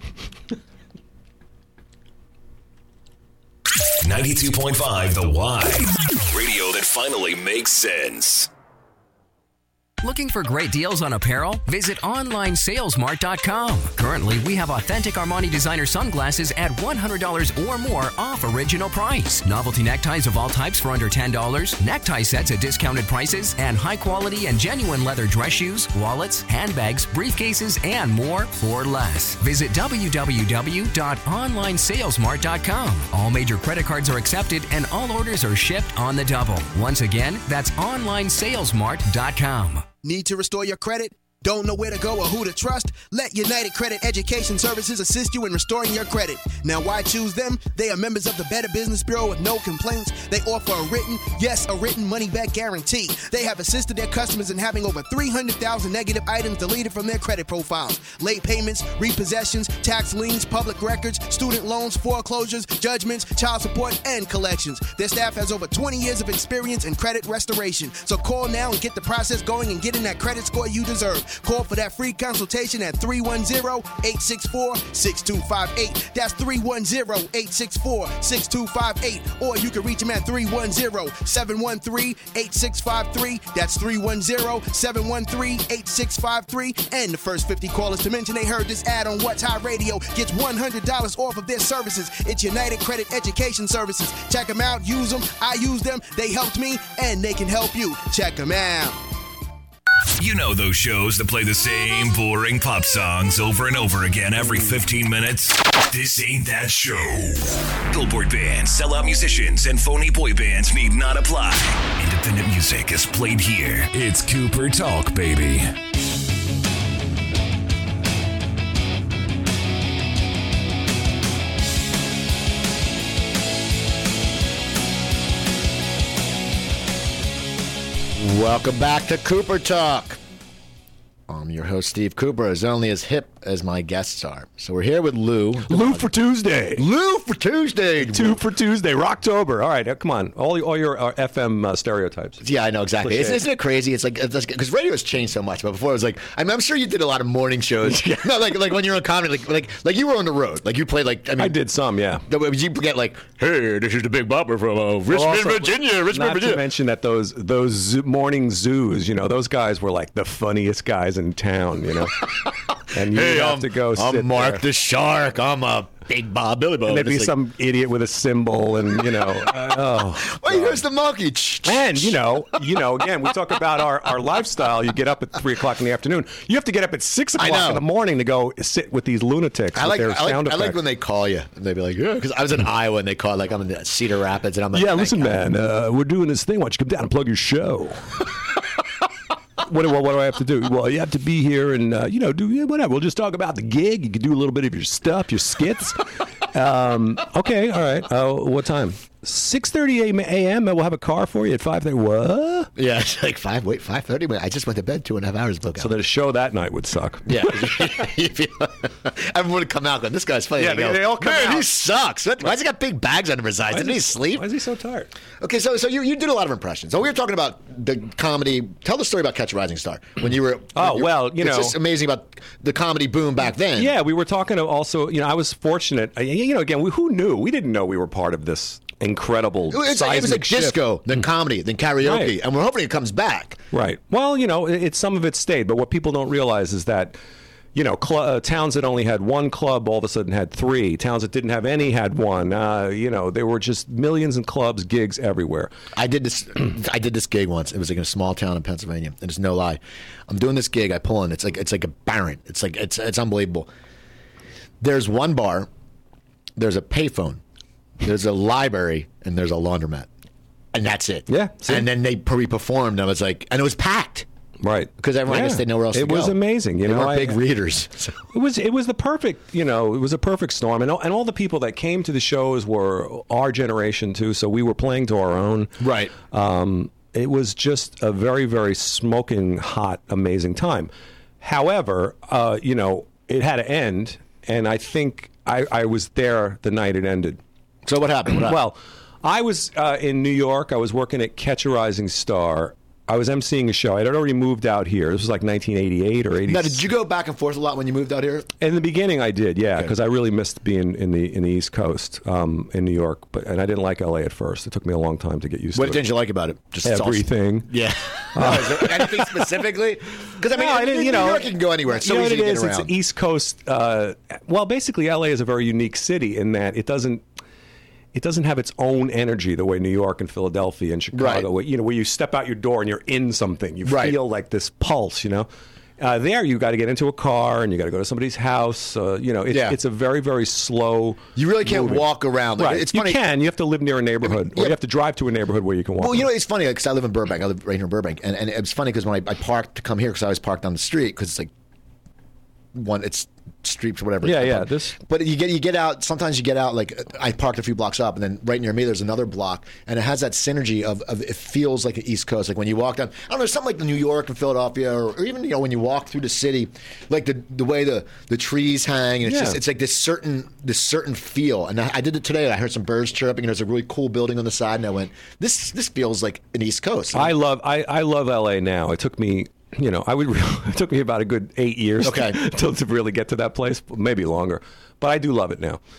92.5 The Y. Radio that finally makes sense. Looking for great deals on apparel? Visit OnlineSalesMart.com. Currently, we have authentic Armani designer sunglasses at $100 or more off original price. Novelty neckties of all types for under $10, necktie sets at discounted prices, and high-quality and genuine leather dress shoes, wallets, handbags, briefcases, and more for less. Visit www.OnlineSalesMart.com. All major credit cards are accepted, and all orders are shipped on the double. Once again, that's OnlineSalesMart.com. Need to restore your credit? Don't know where to go or who to trust? Let United Credit Education Services assist you in restoring your credit. Now, why choose them? They are members of the Better Business Bureau with no complaints. They offer a written money-back guarantee. They have assisted their customers in having over 300,000 negative items deleted from their credit profiles. Late payments, repossessions, tax liens, public records, student loans, foreclosures, judgments, child support, and collections. Their staff has over 20 years of experience in credit restoration. So call now and get the process going and get in that credit score you deserve. Call for that free consultation at 310-864-6258. That's 310-864-6258. Or you can reach them at 310-713-8653. That's 310-713-8653. And the first 50 callers to mention they heard this ad on What's Hot Radio gets $100 off of their services. It's United Credit Education Services. Check them out. Use them. I use them. They helped me, and they can help you. Check them out. You know those shows that play the same boring pop songs over and over again every 15 minutes? This ain't that show. Billboard bands, sellout musicians, and phony boy bands need not apply. Independent music is played here. It's Cooper Talk, baby. Welcome back to Cooper Talk. I'm your host, Steve Cooper, as only as hip as my guests are. So we're here with Lou. Lou for Tuesday. Lou for Tuesday. 2 for Tuesday. Rocktober. All right, come on. All your FM stereotypes. Yeah, I know, exactly. Isn't it crazy? It's like, because radio has changed so much. But before it was like, I'm sure you did a lot of morning shows. No, like when you were in comedy, like you were on the road. Like you played I did some, yeah. Would you get like, hey, this is the Big Bopper from Richmond, Virginia. Not to mention that those morning zoos, those guys were like the funniest guys in town, And you have to go sit I'm Mark there. the Shark. I'm a Big Bob, Billy Bob. And there'd be some idiot with a cymbal, and Wait, here's the monkey. And again, we talk about our lifestyle. You get up at 3 o'clock in the afternoon. You have to get up at 6 o'clock in the morning to go sit with these lunatics. I with their sound effects. like when they call you and they'd be like, yeah, because I was in Iowa and they called, like, I'm in Cedar Rapids, and I'm like, yeah, listen, man, we're doing this thing. Why don't you come down and plug your show? What do I have to do? Well, you have to be here and do whatever. We'll just talk about the gig. You can do a little bit of your stuff, your skits. Okay, all right. What time? 6:30 a.m. We'll have a car for you at 5:30. What? Yeah, it's like 5:30. I just went to bed 2.5 hours ago. So the show that night would suck. Yeah, everyone would come out going, "This guy's funny." Yeah, they all come out. He sucks. Why's he got big bags under his eyes? Didn't he sleep? Why is he so tired? Okay, so you did a lot of impressions. So we were talking about the comedy. Tell the story about Catch a Rising Star when you were. It's just amazing about the comedy boom back then. Yeah, we were talking also. I was fortunate. Again, who knew? We didn't know we were part of this incredible it was like shift. Disco, then comedy, then karaoke, right. And we're hoping it comes back. Right. Well, some of it stayed, but what people don't realize is that towns that only had one club all of a sudden had 3. Towns that didn't have any had 1. There were just millions of clubs, gigs everywhere. I did this gig once. It was like in a small town in Pennsylvania, and it's no lie. I'm doing this gig. I pull in. It's like a barren. It's unbelievable. There's one bar. There's a payphone. There's a library, and there's a laundromat. And that's it. Yeah. And then they performed, and I was like, and it was packed. Right. Because everyone, I guess they know where else to go. It was amazing. They weren't big readers. So. It was the perfect, it was a perfect storm. And all the people that came to the shows were our generation, too, so we were playing to our own. Right. It was just a very, very smoking hot, amazing time. However, it had to end, and I think I was there the night it ended. So what happened? Well, I was in New York. I was working at Catch a Rising Star. I was emceeing a show. I had already moved out here. This was like 1988 or 80. Now, did you go back and forth a lot when you moved out here? In the beginning, I did, yeah, because I really missed being in the East Coast in New York. And I didn't like LA at first. It took me a long time to get used to it. What did you like about it? Just everything. Yeah. Is there anything specifically? Because New York, you can go anywhere. It's so easy to get around. It's East Coast. Basically, LA is a very unique city in that it doesn't have its own energy the way New York and Philadelphia and Chicago, where you step out your door and you're in something. You feel like this pulse, There, you got to get into a car and you got to go to somebody's house. It's a very, very slow. You really can't walk around. Right. It's funny. You can. You have to live near a neighborhood, or you have to drive to a neighborhood where you can walk. Well, it's funny because I live in Burbank. I live right here in Burbank, and it's funny because when I parked to come here, because I was parked on the street, because it's like it's streets or whatever. Yeah. But you get out. Sometimes you get out. Like I parked a few blocks up, and then right near me there's another block, and it has that synergy of it feels like the East Coast. Like when you walk down, I don't know, something like New York and Philadelphia, or even when you walk through the city, like the way the trees hang, and it's like this certain feel. And I did it today. I heard some birds chirping, and there's a really cool building on the side, and I went, this feels like an East Coast. I love LA now. It took me. It took me about a good 8 years to really get to that place, maybe longer. But I do love it now.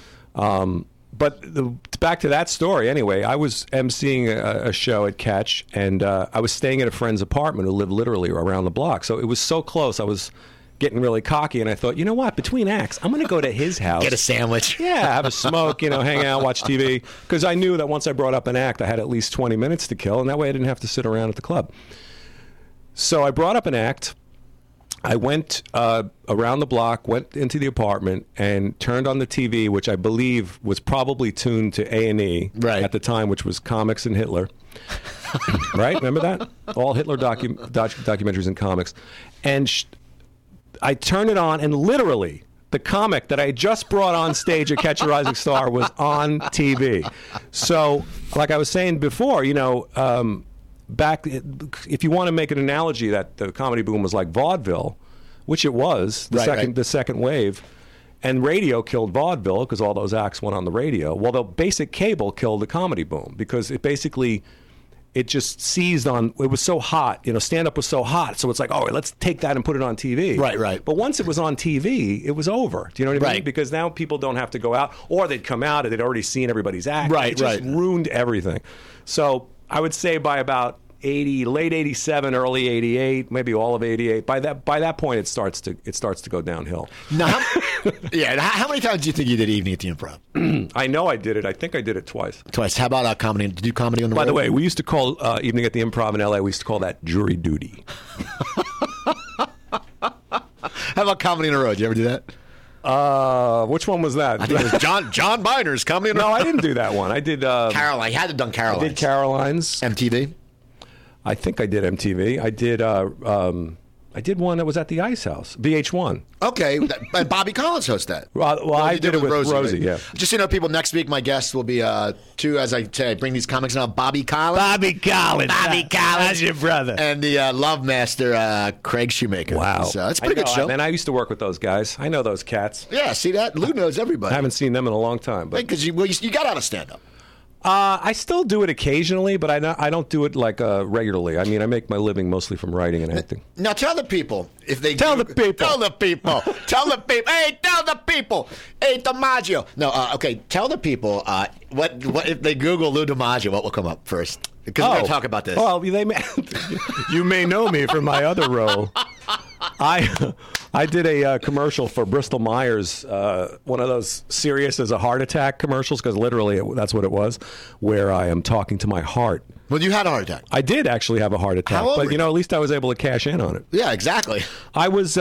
Back to that story, anyway, I was emceeing a show at Catch, and I was staying at a friend's apartment who lived literally around the block. So it was so close, I was getting really cocky, and I thought, you know what, between acts, I'm going to go to his house. Get a sandwich. Yeah, have a smoke, hang out, watch TV. Because I knew that once I brought up an act, I had at least 20 minutes to kill, and that way I didn't have to sit around at the club. So I brought up an act. I went around the block, went into the apartment, and turned on the TV, which I believe was probably tuned to A&E at the time, which was Comics and Hitler. Right? Remember that? All Hitler documentaries and comics. And I turned it on, and literally, the comic that I just brought on stage at Catch a Rising Star was on TV. So, like I was saying before, back, if you want to make an analogy that the comedy boom was like vaudeville, which it was, the second wave, and radio killed vaudeville because all those acts went on the radio. Well, the basic cable killed the comedy boom because it just seized on. It was so hot, stand-up was so hot, so it's like, let's take that and put it on TV. Right. But once it was on TV, it was over. Do you know what I mean? Because now people don't have to go out, or they'd come out and they'd already seen everybody's act. It just ruined everything. So I would say by about late 87, early 88, maybe all of 88. By that point, it starts to go downhill. Now, how many times do you think you did Evening at the Improv? I know I did it. I think I did it twice. Twice. How about comedy? Did you do comedy on the road? By the way, we used to call Evening at the Improv in L.A., we used to call that jury duty. How about comedy on the road? Did you ever do that? Which one was that? I think it was John Biner's comedy on the road. No, I didn't do that one. I did... Caroline. I had to done Caroline. I did Caroline's. MTV? I think I did MTV. I did one that was at the Ice House, VH1. Okay, and Bobby Collins hosts that. Well, I did it with Rosie, right? yeah. Just so you know, people, next week my guests will be two, as I say, I bring these comics now, Bobby Collins. Bobby Collins. That's your brother. And the Love Master, Craig Shoemaker. Wow. So it's a pretty good show. And I used to work with those guys. I know those cats. Yeah, see that? Lou knows everybody. I haven't seen them in a long time. Because you got out of stand-up. I still do it occasionally, but I don't do it like regularly. I mean, I make my living mostly from writing and acting. Now tell the people if they tell the people. Hey, tell the people. Hey, DiMaggio. No, okay. Tell the people what if they Google Lou DiMaggio, what will come up first? Because we're going to talk about this. Well, you may know me from my other role. I did a commercial for Bristol Myers, one of those serious as a heart attack commercials, because literally that's what it was, where I am talking to my heart. Well, you had a heart attack. I did actually have a heart attack, but at least I was able to cash in on it. Yeah, exactly. I was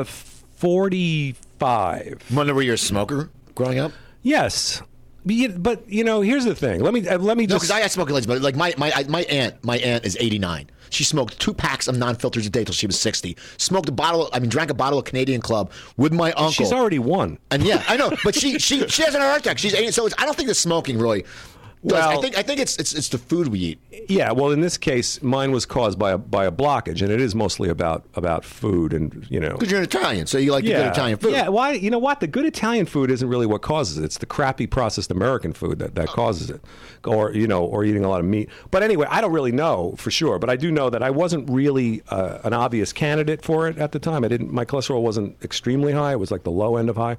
45. Wonder were you a smoker growing up? Yes. But here's the thing. Let me just. No, because I had smoking legs, but like my aunt is 89. She smoked 2 packs of non-filters a day till she was 60. Drank a bottle of Canadian Club with my uncle. She's already won. And yeah, I know, but she has an heart attack. She's 80, so I don't think the smoking really. Well, I think it's the food we eat. Yeah, well, in this case, mine was caused by a blockage, and it is mostly about food, and because you're an Italian, so you like the good Italian food. Yeah, why? You know what? The good Italian food isn't really what causes it. It's the crappy processed American food that causes it, or eating a lot of meat. But anyway, I don't really know for sure, but I do know that I wasn't really an obvious candidate for it at the time. My cholesterol wasn't extremely high; it was like the low end of high.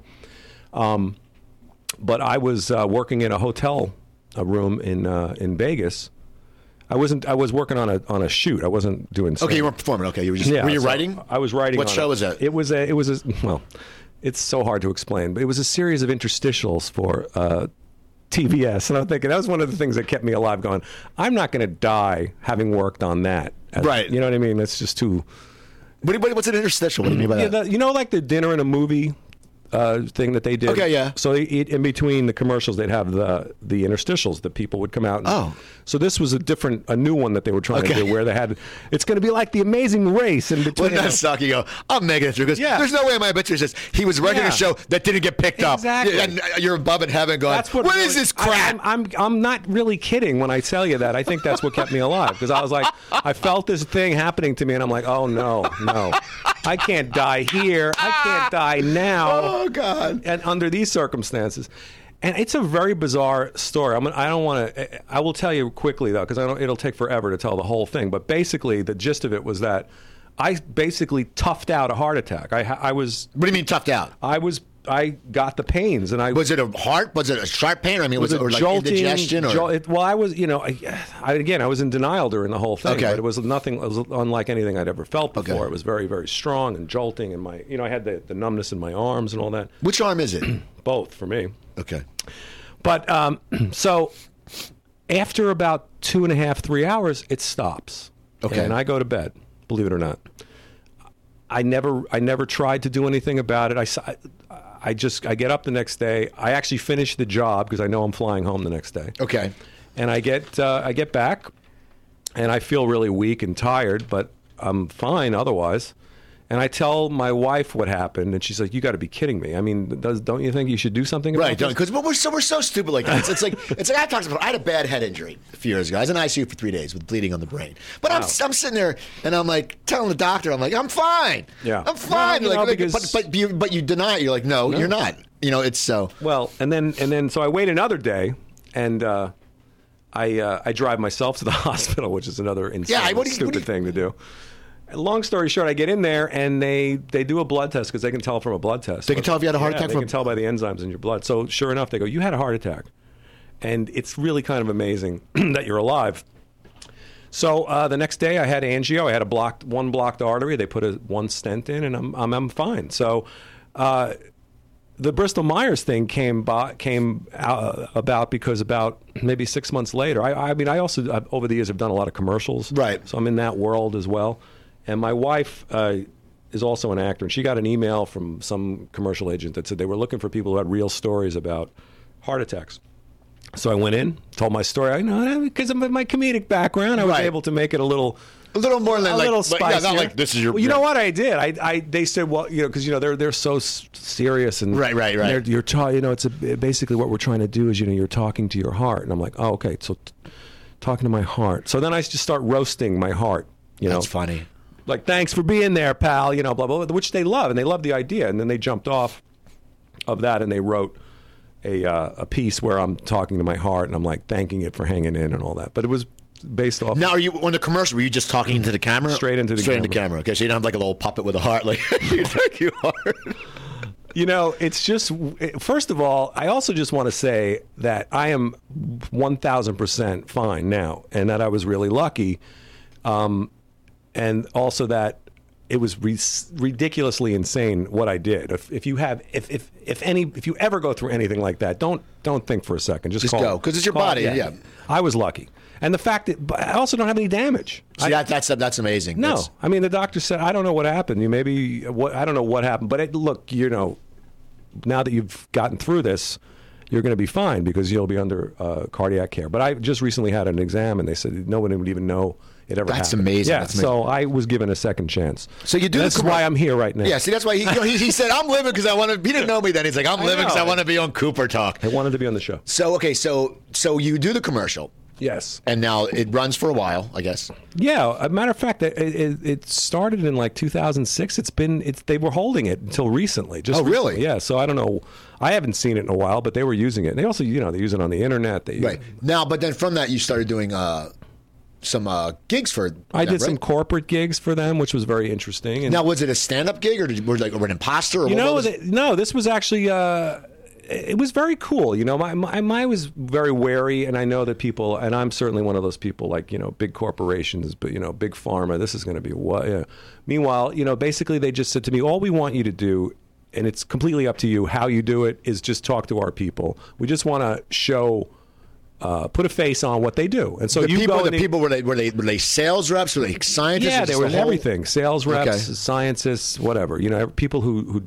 But I was working in a hotel. A room in Vegas. I was working on a shoot. I wasn't doing. Okay, you weren't performing. Okay, you were just. Yeah, were you writing? I was writing. What show was that? It was well, it's so hard to explain, but it was a series of interstitials for TBS, and I'm thinking that was one of the things that kept me alive. Going, I'm not going to die having worked on that. Right. You know what I mean? It's just too. What's an interstitial? What do you mean by that? Like the dinner in a movie. Thing that they did. Okay, yeah. So in between the commercials, they'd have the interstitials that people would come out. So this was a new one that they were trying to do, where they had. It's going to be like The Amazing Race in between. Wouldn't that suck? You go, I'm making it through because there's no way in my obituary says he was writing a show that didn't get picked up. Exactly. And you're above in heaven going, what is this crap? I'm not really kidding when I tell you that. I think that's what kept me alive, because I was like, I felt this thing happening to me, and I'm like, oh no, I can't die here. I can't die now. Oh God! And under these circumstances, and it's a very bizarre story. I will tell you quickly though, because it'll take forever to tell the whole thing. But basically, the gist of it was that I basically toughed out a heart attack. I was. What do you mean toughed out? I got the pains, and was it a heart? Was it a sharp pain? I mean, was it or jolting, like indigestion? I was, I was in denial during the whole thing. Okay. But it was nothing. It was unlike anything I'd ever felt before. Okay. It was very, very strong and jolting, and I had the numbness in my arms and all that. Which arm is it? Both for me. Okay. But so after about 2.5, 3 hours, it stops. Okay. And I go to bed. Believe it or not. I never tried to do anything about it. I get up the next day. I actually finish the job because I know I'm flying home the next day. Okay. And I get back, and I feel really weak and tired, but I'm fine otherwise. And I tell my wife what happened, and she's like, "You got to be kidding me! I mean, don't you think you should do something about it?" Right? Because we're so stupid like that. It's like I talked about. I had a bad head injury a few years ago. I was in ICU for 3 days with bleeding on the brain. But wow. I'm sitting there, and I'm like telling the doctor, I'm like, "I'm fine. Yeah, I'm fine." Well, but you deny it. You're like, "No, you're not." It's so. Well, and then so I wait another day, and I drive myself to the hospital, which is another insane, stupid thing to do. Long story short, I get in there, and they do a blood test because they can tell from a blood test. They can tell if you had a heart attack? They can tell by the enzymes in your blood. So sure enough, they go, "You had a heart attack." And it's really kind of amazing that you're alive. So the next day I had angio. I had one blocked artery. They put one stent in, and I'm fine. So the Bristol Myers thing came about because about maybe 6 months later. I also over the years have done a lot of commercials. Right. So I'm in that world as well. And my wife is also an actor, and she got an email from some commercial agent that said they were looking for people who had real stories about heart attacks. So I went in, told my story. I know because of my comedic background, I was able to make it a little more than a little spicier. Yeah, not like this is your. Well, you know what I did? They said, well, because they're so serious and right. You're it's basically what we're trying to do is you're talking to your heart, and I'm like, oh, okay, so talking to my heart. So then I just start roasting my heart. That's funny. Like, thanks for being there, pal. Blah, blah, blah, which they love, and they love the idea. And then they jumped off of that, and they wrote a piece where I'm talking to my heart, and I'm like thanking it for hanging in and all that. But it was based off. Now, are you on the commercial? Were you just talking into the camera? Straight into the camera. Okay, so you don't have like a little puppet with a heart, like you think you are. It's just, first of all, I also just want to say that I am 1,000% fine now, and that I was really lucky. And also that it was ridiculously insane what I did. If you ever go through anything like that, don't think for a second. Just go, because it's your body. Yeah, I was lucky, and the fact that I also don't have any damage. See, that's amazing. No, I mean the doctor said I don't know what happened. I don't know what happened, but look, now that you've gotten through this, you're going to be fine because you'll be under cardiac care. But I just recently had an exam, and they said no one would even know it ever happened. That's amazing. Yeah, that's amazing. So I was given a second chance. So you do. That's why I'm here right now. Yeah. See, that's why he said I'm living because I want to. He didn't know me then. He's like I'm living because I want to be on Cooper Talk. I wanted to be on the show. So okay, so you do the commercial. Yes. And now it runs for a while, I guess. Yeah. As a matter of fact, it started in like 2006. They were holding it until recently. Really? Recently. Yeah. So I don't know. I haven't seen it in a while, but they were using it. And they also, they use it on the internet. Right. Now, but then from that, you started doing some gigs for them, I did some corporate gigs for them, which was very interesting. And now, was it a stand-up gig, or were you an imposter? Or no, this was actually... it was very cool. My was very wary, and I know that people, and I'm certainly one of those people, like, big corporations, but, big pharma, this is going to be what? Yeah. Meanwhile, basically they just said to me, all we want you to do, and it's completely up to you how you do it, is just talk to our people. We just want to show, put a face on what they do. And so people were they sales reps? Were they scientists? Yeah, they were everything. Sales reps, scientists, whatever. People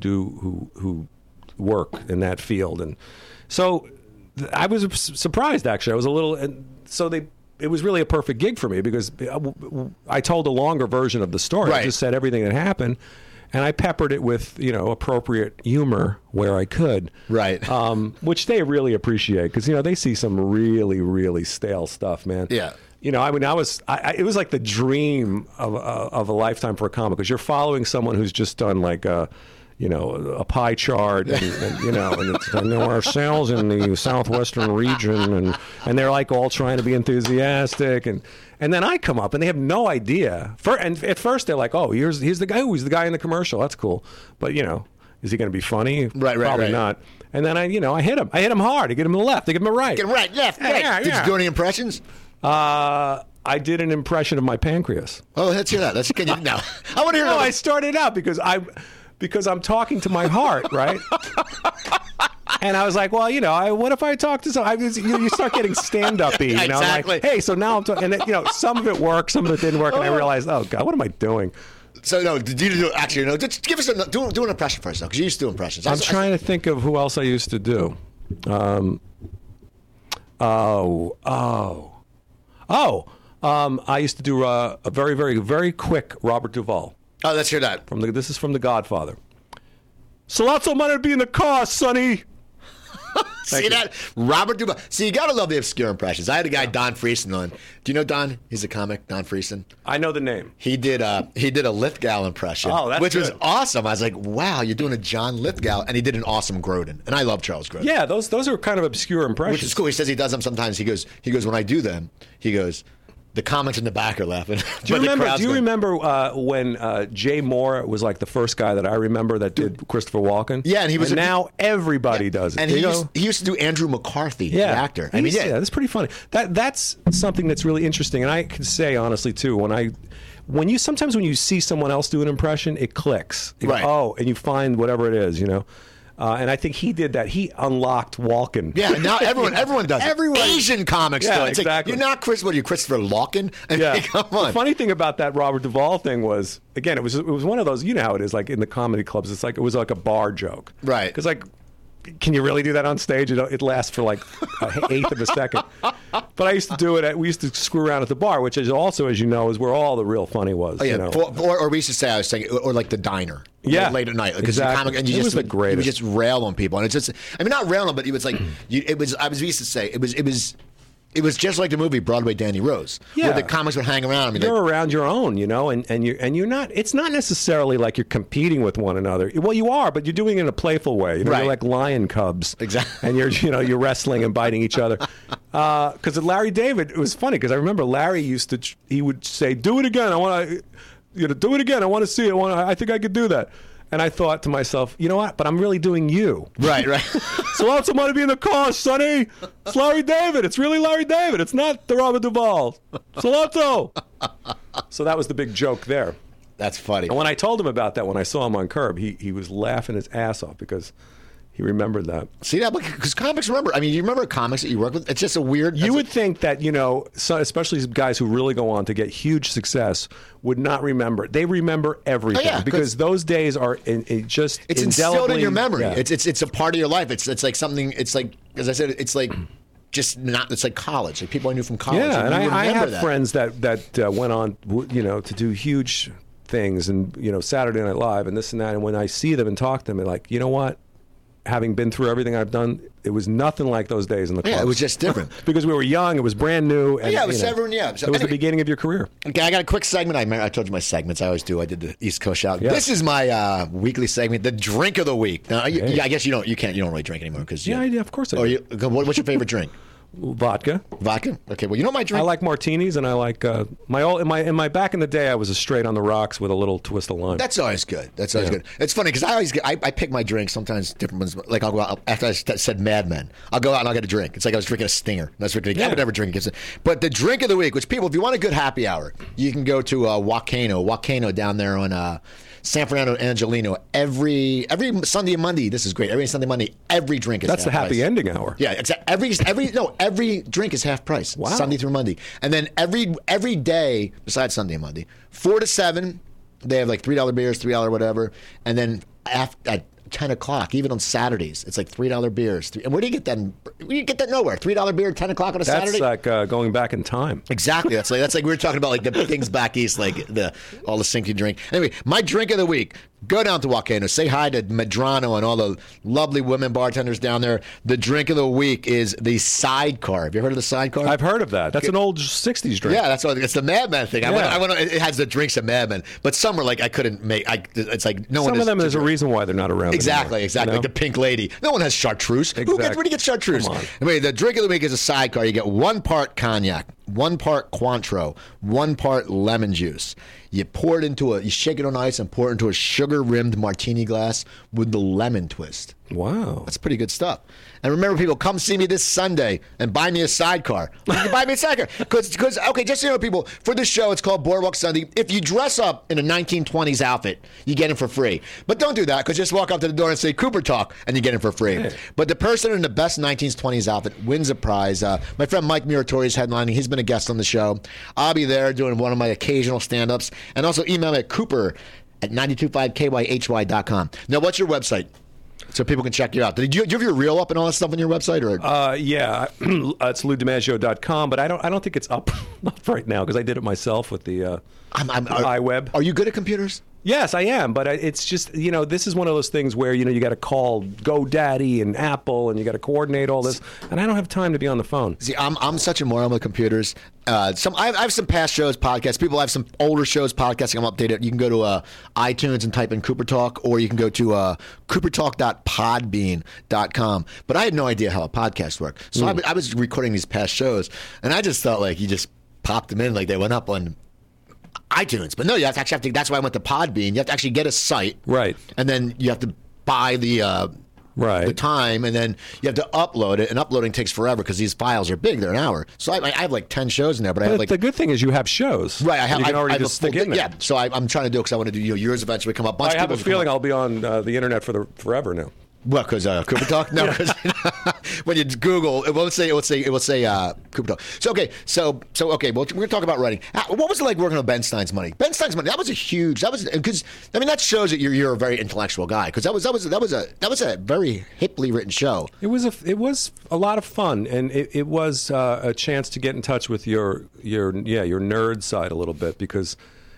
who work in that field. And so I was surprised, actually. I was a little, and so it was really a perfect gig for me because I told a longer version of the story. Right. I just said everything that happened, and I peppered it with appropriate humor where I could. Right. Which they really appreciate because they see some really, really stale stuff, man. Yeah. It was like the dream of a lifetime for a comic because you're following someone who's just done like a pie chart, and it's our sales in the southwestern region, and they're like all trying to be enthusiastic, and then I come up and they have no idea. And at first they're like, oh, here's the guy who's the guy in the commercial. That's cool, but is he going to be funny? Right, probably not. And then I hit him. I hit him hard. I get him to the left. I get him to the right. Get him right, left, right. Yeah. Did you do any impressions? I did an impression of my pancreas. Oh, let's hear that. No, I want to hear. No, I started out because I'm talking to my heart, right? And I was like, well, what if I talk to someone? You start getting stand-up-y, Exactly. I'm like, hey, so now I'm talking, and some of it worked, some of it didn't work, and I realized, oh God, what am I doing? So no, did you do actually? Just give us do an impression first, though, because you used to do impressions. I'm trying to think of who else I used to do. I used to do a very, very, very quick Robert Duvall. Oh, let's hear that. This is from The Godfather. So lots of money to be in the car, Sonny. See that? Robert Duvall. See, you got to love the obscure impressions. I had a guy, Don Friesen, on. Do you know Don? He's a comic, Don Friesen. I know the name. He did a Lithgow impression, which was awesome. I was like, wow, you're doing a John Lithgow. And he did an awesome Grodin. And I love Charles Grodin. Yeah, those are kind of obscure impressions. Which is cool. He says he does them sometimes. He goes, when I do them, he goes, The comics in the back are laughing. Do you remember when Jay Moore was like the first guy that I remember that did Christopher Walken? Yeah, and he was. Now everybody does it. And he used to do Andrew McCarthy, the actor. I mean, that's pretty funny. That's something that's really interesting. And I can say honestly too, when you see someone else do an impression, it clicks. You go, and you find whatever it is, and I think he did that. He unlocked Walken. Yeah, now everyone does it. Asian comics do it. It's exactly. Like, you're not Christopher Walken? Come on. The funny thing about that Robert Duvall thing was, again, it was one of those, you know how it is, like in the comedy clubs, it was like a bar joke. Right. Because like, can you really do that on stage? It lasts for like an eighth of a second. But I used to do it. We used to screw around at the bar, which is also, as you know, is where all the real funny was. Oh, yeah. Or we used to say, I was saying, or like the diner. Yeah. Late at night. Exactly. And it was the greatest. You would just rail on people. And it's just, I mean, not rail on, but it was like, we used to say, it was just like the movie Broadway Danny Rose, where the comics would hang around. I mean, you're around your own, and you're not. It's not necessarily like you're competing with one another. Well, you are, but you're doing it in a playful way. You're like lion cubs, exactly. And you're wrestling and biting each other. Because Larry David, it was funny because I remember Larry he would say, "Do it again. I want to, do it again. I want to see it. I think I could do that." And I thought to myself, you know what? But I'm really doing you. Right. So I want somebody to be in the car, Sonny. It's Larry David. It's really Larry David. It's not the Robert Duvall. Salto. So that was the big joke there. That's funny. And when I told him about that, when I saw him on Curb, he was laughing his ass off because he remembered that. See that? Because comics remember. I mean, you remember comics that you work with? It's just a weird... You would think that, especially guys who really go on to get huge success would not remember. They remember everything. Oh, yeah, because those days are just it's instilled in your memory. Yeah. It's a part of your life. It's like something... It's like, as I said, it's like... Just not. It's like college. Like people I knew from college. Yeah, and I have friends that went on, to do huge things, and Saturday Night Live and this and that. And when I see them and talk to them, they're like, you know what? Having been through everything I've done, it was nothing like those days in the clubs. Yeah, it was just different. Because we were young, it was brand new. And, it was everyone, So it was the beginning of your career. Okay, I got a quick segment. I told you my segments. I always do. I did the East Coast shout. Yeah. This is my weekly segment, the drink of the week. Now, I guess you don't really drink anymore. Cause of course I do. What's your favorite drink? Vodka. Okay. Well, my drink. I like martinis, and I like in my back in the day. I was a straight on the rocks with a little twist of lime. That's always good. Good. It's funny because I pick my drinks sometimes different ones. Like I'll go out after I said Mad Men. I'll go out and I'll get a drink. It's like I was drinking a Stinger. I would never drink it. But the drink of the week, which people, if you want a good happy hour, you can go to Wakano down there on. San Fernando Angelino every Sunday and Monday. This is great. Every Sunday, Monday, every drink is That's half the happy price. Ending hour. Yeah, every drink is half price. Wow. Sunday through Monday, and then every day besides Sunday and Monday, 4 to 7, they have like $3 beers, $3 whatever, and then at 10 o'clock, even on Saturdays, it's like $3 beers. And where do you get that? You get that nowhere. $3 beer, 10 o'clock on a Saturday. That's like going back in time. Exactly. That's like we were talking about like the things back east, like all the sinky drink. Anyway, my drink of the week. Go down to Wakano. Say hi to Medrano and all the lovely women bartenders down there. The drink of the week is the Sidecar. Have you heard of the Sidecar? I've heard of that. That's an old 60s drink. Yeah, that's what it's the Mad Men thing. Yeah. It has the drinks of Mad Men, but some are like I couldn't make. It's like no one. Some of them, there's a reason why they're not around. Exactly. Like the Pink Lady. No one has chartreuse. Exactly. Where do you get chartreuse? Anyway, the drink of the week is a Sidecar. You get 1 part cognac, 1 part Cointreau, 1 part lemon juice. You you shake it on ice and pour it into a sugar-rimmed martini glass with the lemon twist. Wow. That's pretty good stuff. And remember, people, come see me this Sunday and buy me a Sidecar. You can buy me a Sidecar. Because, okay, just so you know, people, for this show, it's called Boardwalk Sunday. If you dress up in a 1920s outfit, you get it for free. But don't do that, because just walk up to the door and say Cooper Talk, and you get it for free. Hey. But the person in the best 1920s outfit wins a prize. My friend Mike Muratori is headlining. He's been a guest on the show. I'll be there doing one of my occasional stand-ups. And also email me at cooper@925kyhy.com. Now, what's your website? So people can check you out. Do you have your reel up and all that stuff on your website? Or yeah, it's LouDiMaggio.com, but I don't think it's up right now because I did it myself with the iWeb. Are you good at computers? Yes, I am, but it's just, this is one of those things where, you got to call GoDaddy and Apple, and you got to coordinate all this, and I don't have time to be on the phone. See, I'm such a moron with computers. I have some past shows, podcasts. People have some older shows, podcasting. I'm updated. You can go to iTunes and type in Cooper Talk, or you can go to coopertalk.podbean.com. But I had no idea how a podcast worked. So I was recording these past shows, and I just thought, like, you just popped them in like they went up on iTunes. But no, you actually have to. That's why I went to Podbean. You have to actually get a site, right? And then you have to buy the time, and then you have to upload it. And uploading takes forever because these files are big; they're an hour. So I have like 10 shows in there. But I have like the good thing is you have shows, right? You can already just stick in there. Yeah. So I'm trying to do it because I want to do yours eventually come up. I have a feeling I'll be on the internet forever now. Well, because Cooper Talk? No, because when you Google, it won't say Cooper Talk. So okay, well, we're going to talk about writing. What was it like working on Ben Stein's Money? Ben Stein's Money, that was because I mean that shows that you're a very intellectual guy, because that was a very hiply written show. It was a lot of fun, and it was a chance to get in touch with your nerd side a little bit, because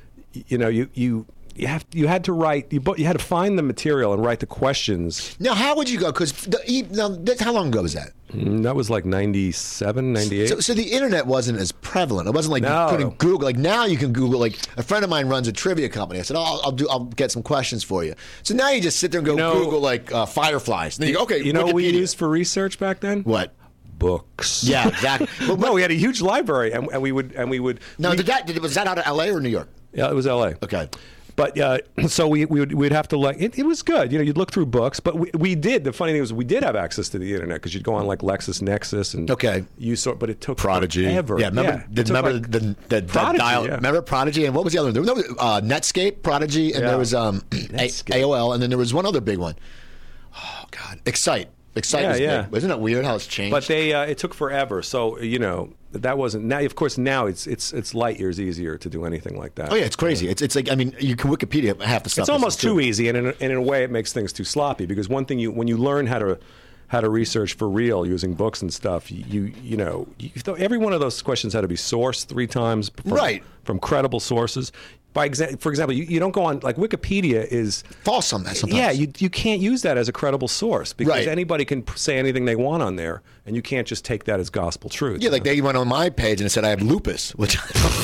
you had to write. You had to find the material and write the questions. Now, how would you go? Because how long ago was that? That was like 97, 98. So the internet wasn't as prevalent. It wasn't like you couldn't Google. Like now you can Google. Like a friend of mine runs a trivia company. I said, I'll get some questions for you. So now you just sit there and go Google like fireflies. And then you go, okay. You know what we used for research back then? What? Books. Yeah, exactly. No, we had a huge library, and we would. No, was that out of L.A. or New York? Yeah, it was L.A. Okay. But so we'd have to it was good. You'd look through books, but we did. The funny thing was we did have access to the internet, because you'd go on like LexisNexis and but it took Prodigy. Forever. Yeah, remember the Prodigy, dial? Yeah. Remember Prodigy, and what was the other one? There was Netscape, Prodigy, and there was AOL, and then there was one other big one. Oh God, Excite. Excite was big. Isn't it weird how it's changed? But it took forever. So that wasn't now. Of course, now it's light years easier to do anything like that. Oh yeah, it's crazy. It's like, I mean, you can Wikipedia half the stuff. It's almost too easy, and in a way, it makes things too sloppy. Because one thing when you learn how to research for real using books and stuff, every one of those questions had to be sourced 3 times from credible sources. For example, you don't go on, like Wikipedia is false on that sometimes. Yeah, you can't use that as a credible source, because anybody can say anything they want on there, and you can't just take that as gospel truth. Yeah, like they went on my page and it said I have lupus, which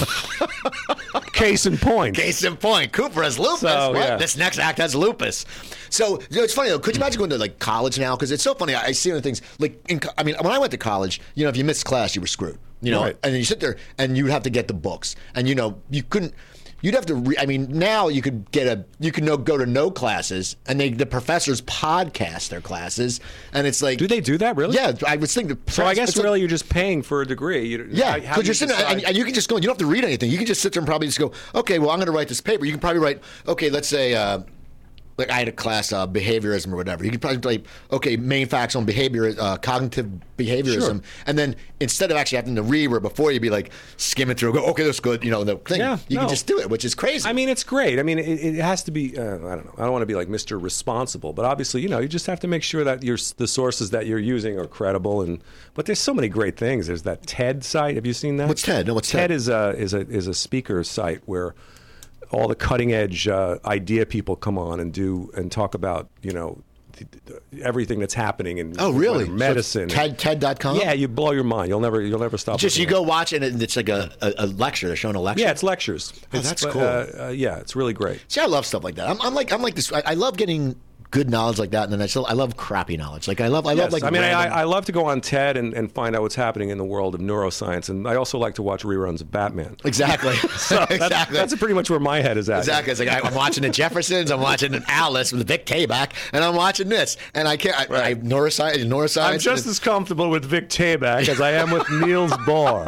case in point. Case in point. Cooper has lupus. So, yeah. This next act has lupus. So it's funny though. Could you imagine going to like college now? Because it's so funny. I see other things like when I went to college, if you missed class, you were screwed. And then you sit there and you have to get the books, and you couldn't. You'd have to. Now you could go to no classes, and the professors podcast their classes, and it's like, do they do that really? Yeah, I would think. So I guess really you're just paying for a degree. Because you're sitting there, and you can just go. You don't have to read anything. You can just sit there and probably just go, okay, well, I'm going to write this paper. You can probably write, okay, let's say. Like I had a class, behaviorism or whatever. You could probably like, okay, main facts on cognitive behaviorism, sure. And then instead of actually having to read where before, you'd be like skimming through, go, okay, that's good, the thing. Yeah, you can just do it, which is crazy. I mean, it's great. I mean, it has to be. I don't know. I don't want to be like Mr. Responsible, but obviously, you just have to make sure that the sources that you're using are credible. But there's so many great things. There's that TED site. Have you seen that? What's TED? No, what's TED? TED is a speaker site where all the cutting edge idea people come on and talk about everything that's happening in medicine. So TED.com? Yeah, you blow your mind. You'll never stop. Just you go watch it, and it's like a lecture. They're showing a lecture. Yeah, it's lectures. That's cool. Yeah, it's really great. See, I love stuff like that. I'm like this. I love getting good knowledge like that, and then I love crappy knowledge. Like I love like. I love to go on TED and find out what's happening in the world of neuroscience, and I also like to watch reruns of Batman. Exactly. That's pretty much where my head is at. Exactly. It's like I'm watching the Jeffersons, I'm watching Alice with Vic Tayback, and I'm watching this, and I can't. Neuroscience. I'm just as comfortable with Vic Tayback as I am with Niels Bohr.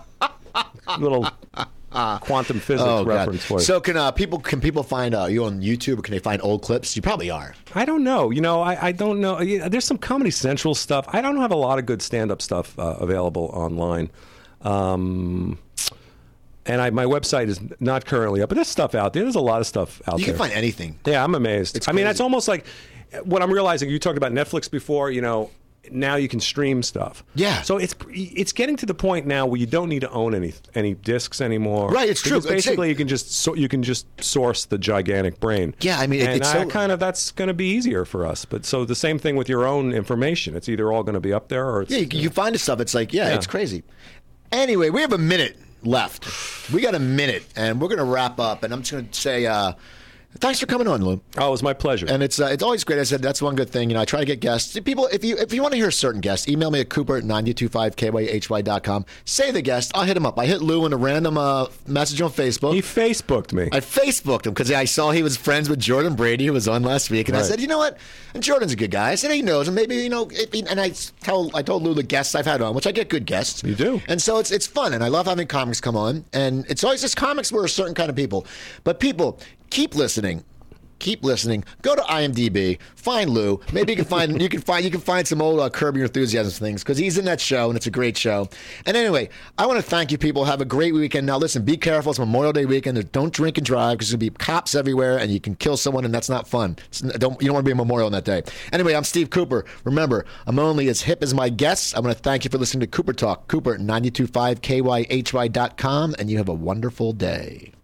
Little quantum physics reference for you. So can people find you on YouTube, or can they find old clips? You probably are. I don't know. I don't know. There's some Comedy Central stuff. I don't have a lot of good stand-up stuff available online. And my website is not currently up, but there's stuff out there. There's a lot of stuff out there. You can find anything. Yeah, I'm amazed. It's crazy. It's almost like what I'm realizing. You talked about Netflix before, now you can stream stuff. Yeah. So it's getting to the point now where you don't need to own any discs anymore. Right. It's true. Basically, you can just source the gigantic brain. Yeah. I mean, that's going to be easier for us. But so the same thing with your own information. It's either all going to be up there or it's, you find the stuff. It's like it's crazy. Anyway, we have a minute left. We got a minute, and we're going to wrap up. And I'm just going to say. Thanks for coming on, Lou. Oh, it was my pleasure. And it's always great. I said that's one good thing. I try to get guests. People, if you want to hear a certain guest, email me at cooper@925kyhy.com. Say the guest. I'll hit him up. I hit Lou in a random message on Facebook. He Facebooked me. I Facebooked him because I saw he was friends with Jordan Brady, who was on last week. And I said, you know what? And Jordan's a good guy. I said, he knows. And maybe, and I told Lou the guests I've had on, which I get good guests. You do. And so it's fun. And I love having comics come on. And it's always just comics were a certain kind of people. But people, keep listening. Keep listening. Go to IMDb. Find Lou. Maybe you can find some old Curb Your Enthusiasm things because he's in that show and it's a great show. And anyway, I want to thank you people. Have a great weekend. Now listen, be careful. It's Memorial Day weekend. Don't drink and drive because there's gonna be cops everywhere and you can kill someone and that's not fun. You don't want to be a memorial on that day. Anyway, I'm Steve Cooper. Remember, I'm only as hip as my guests. I want to thank you for listening to Cooper Talk. Cooper at 925kyhy.com, and you have a wonderful day.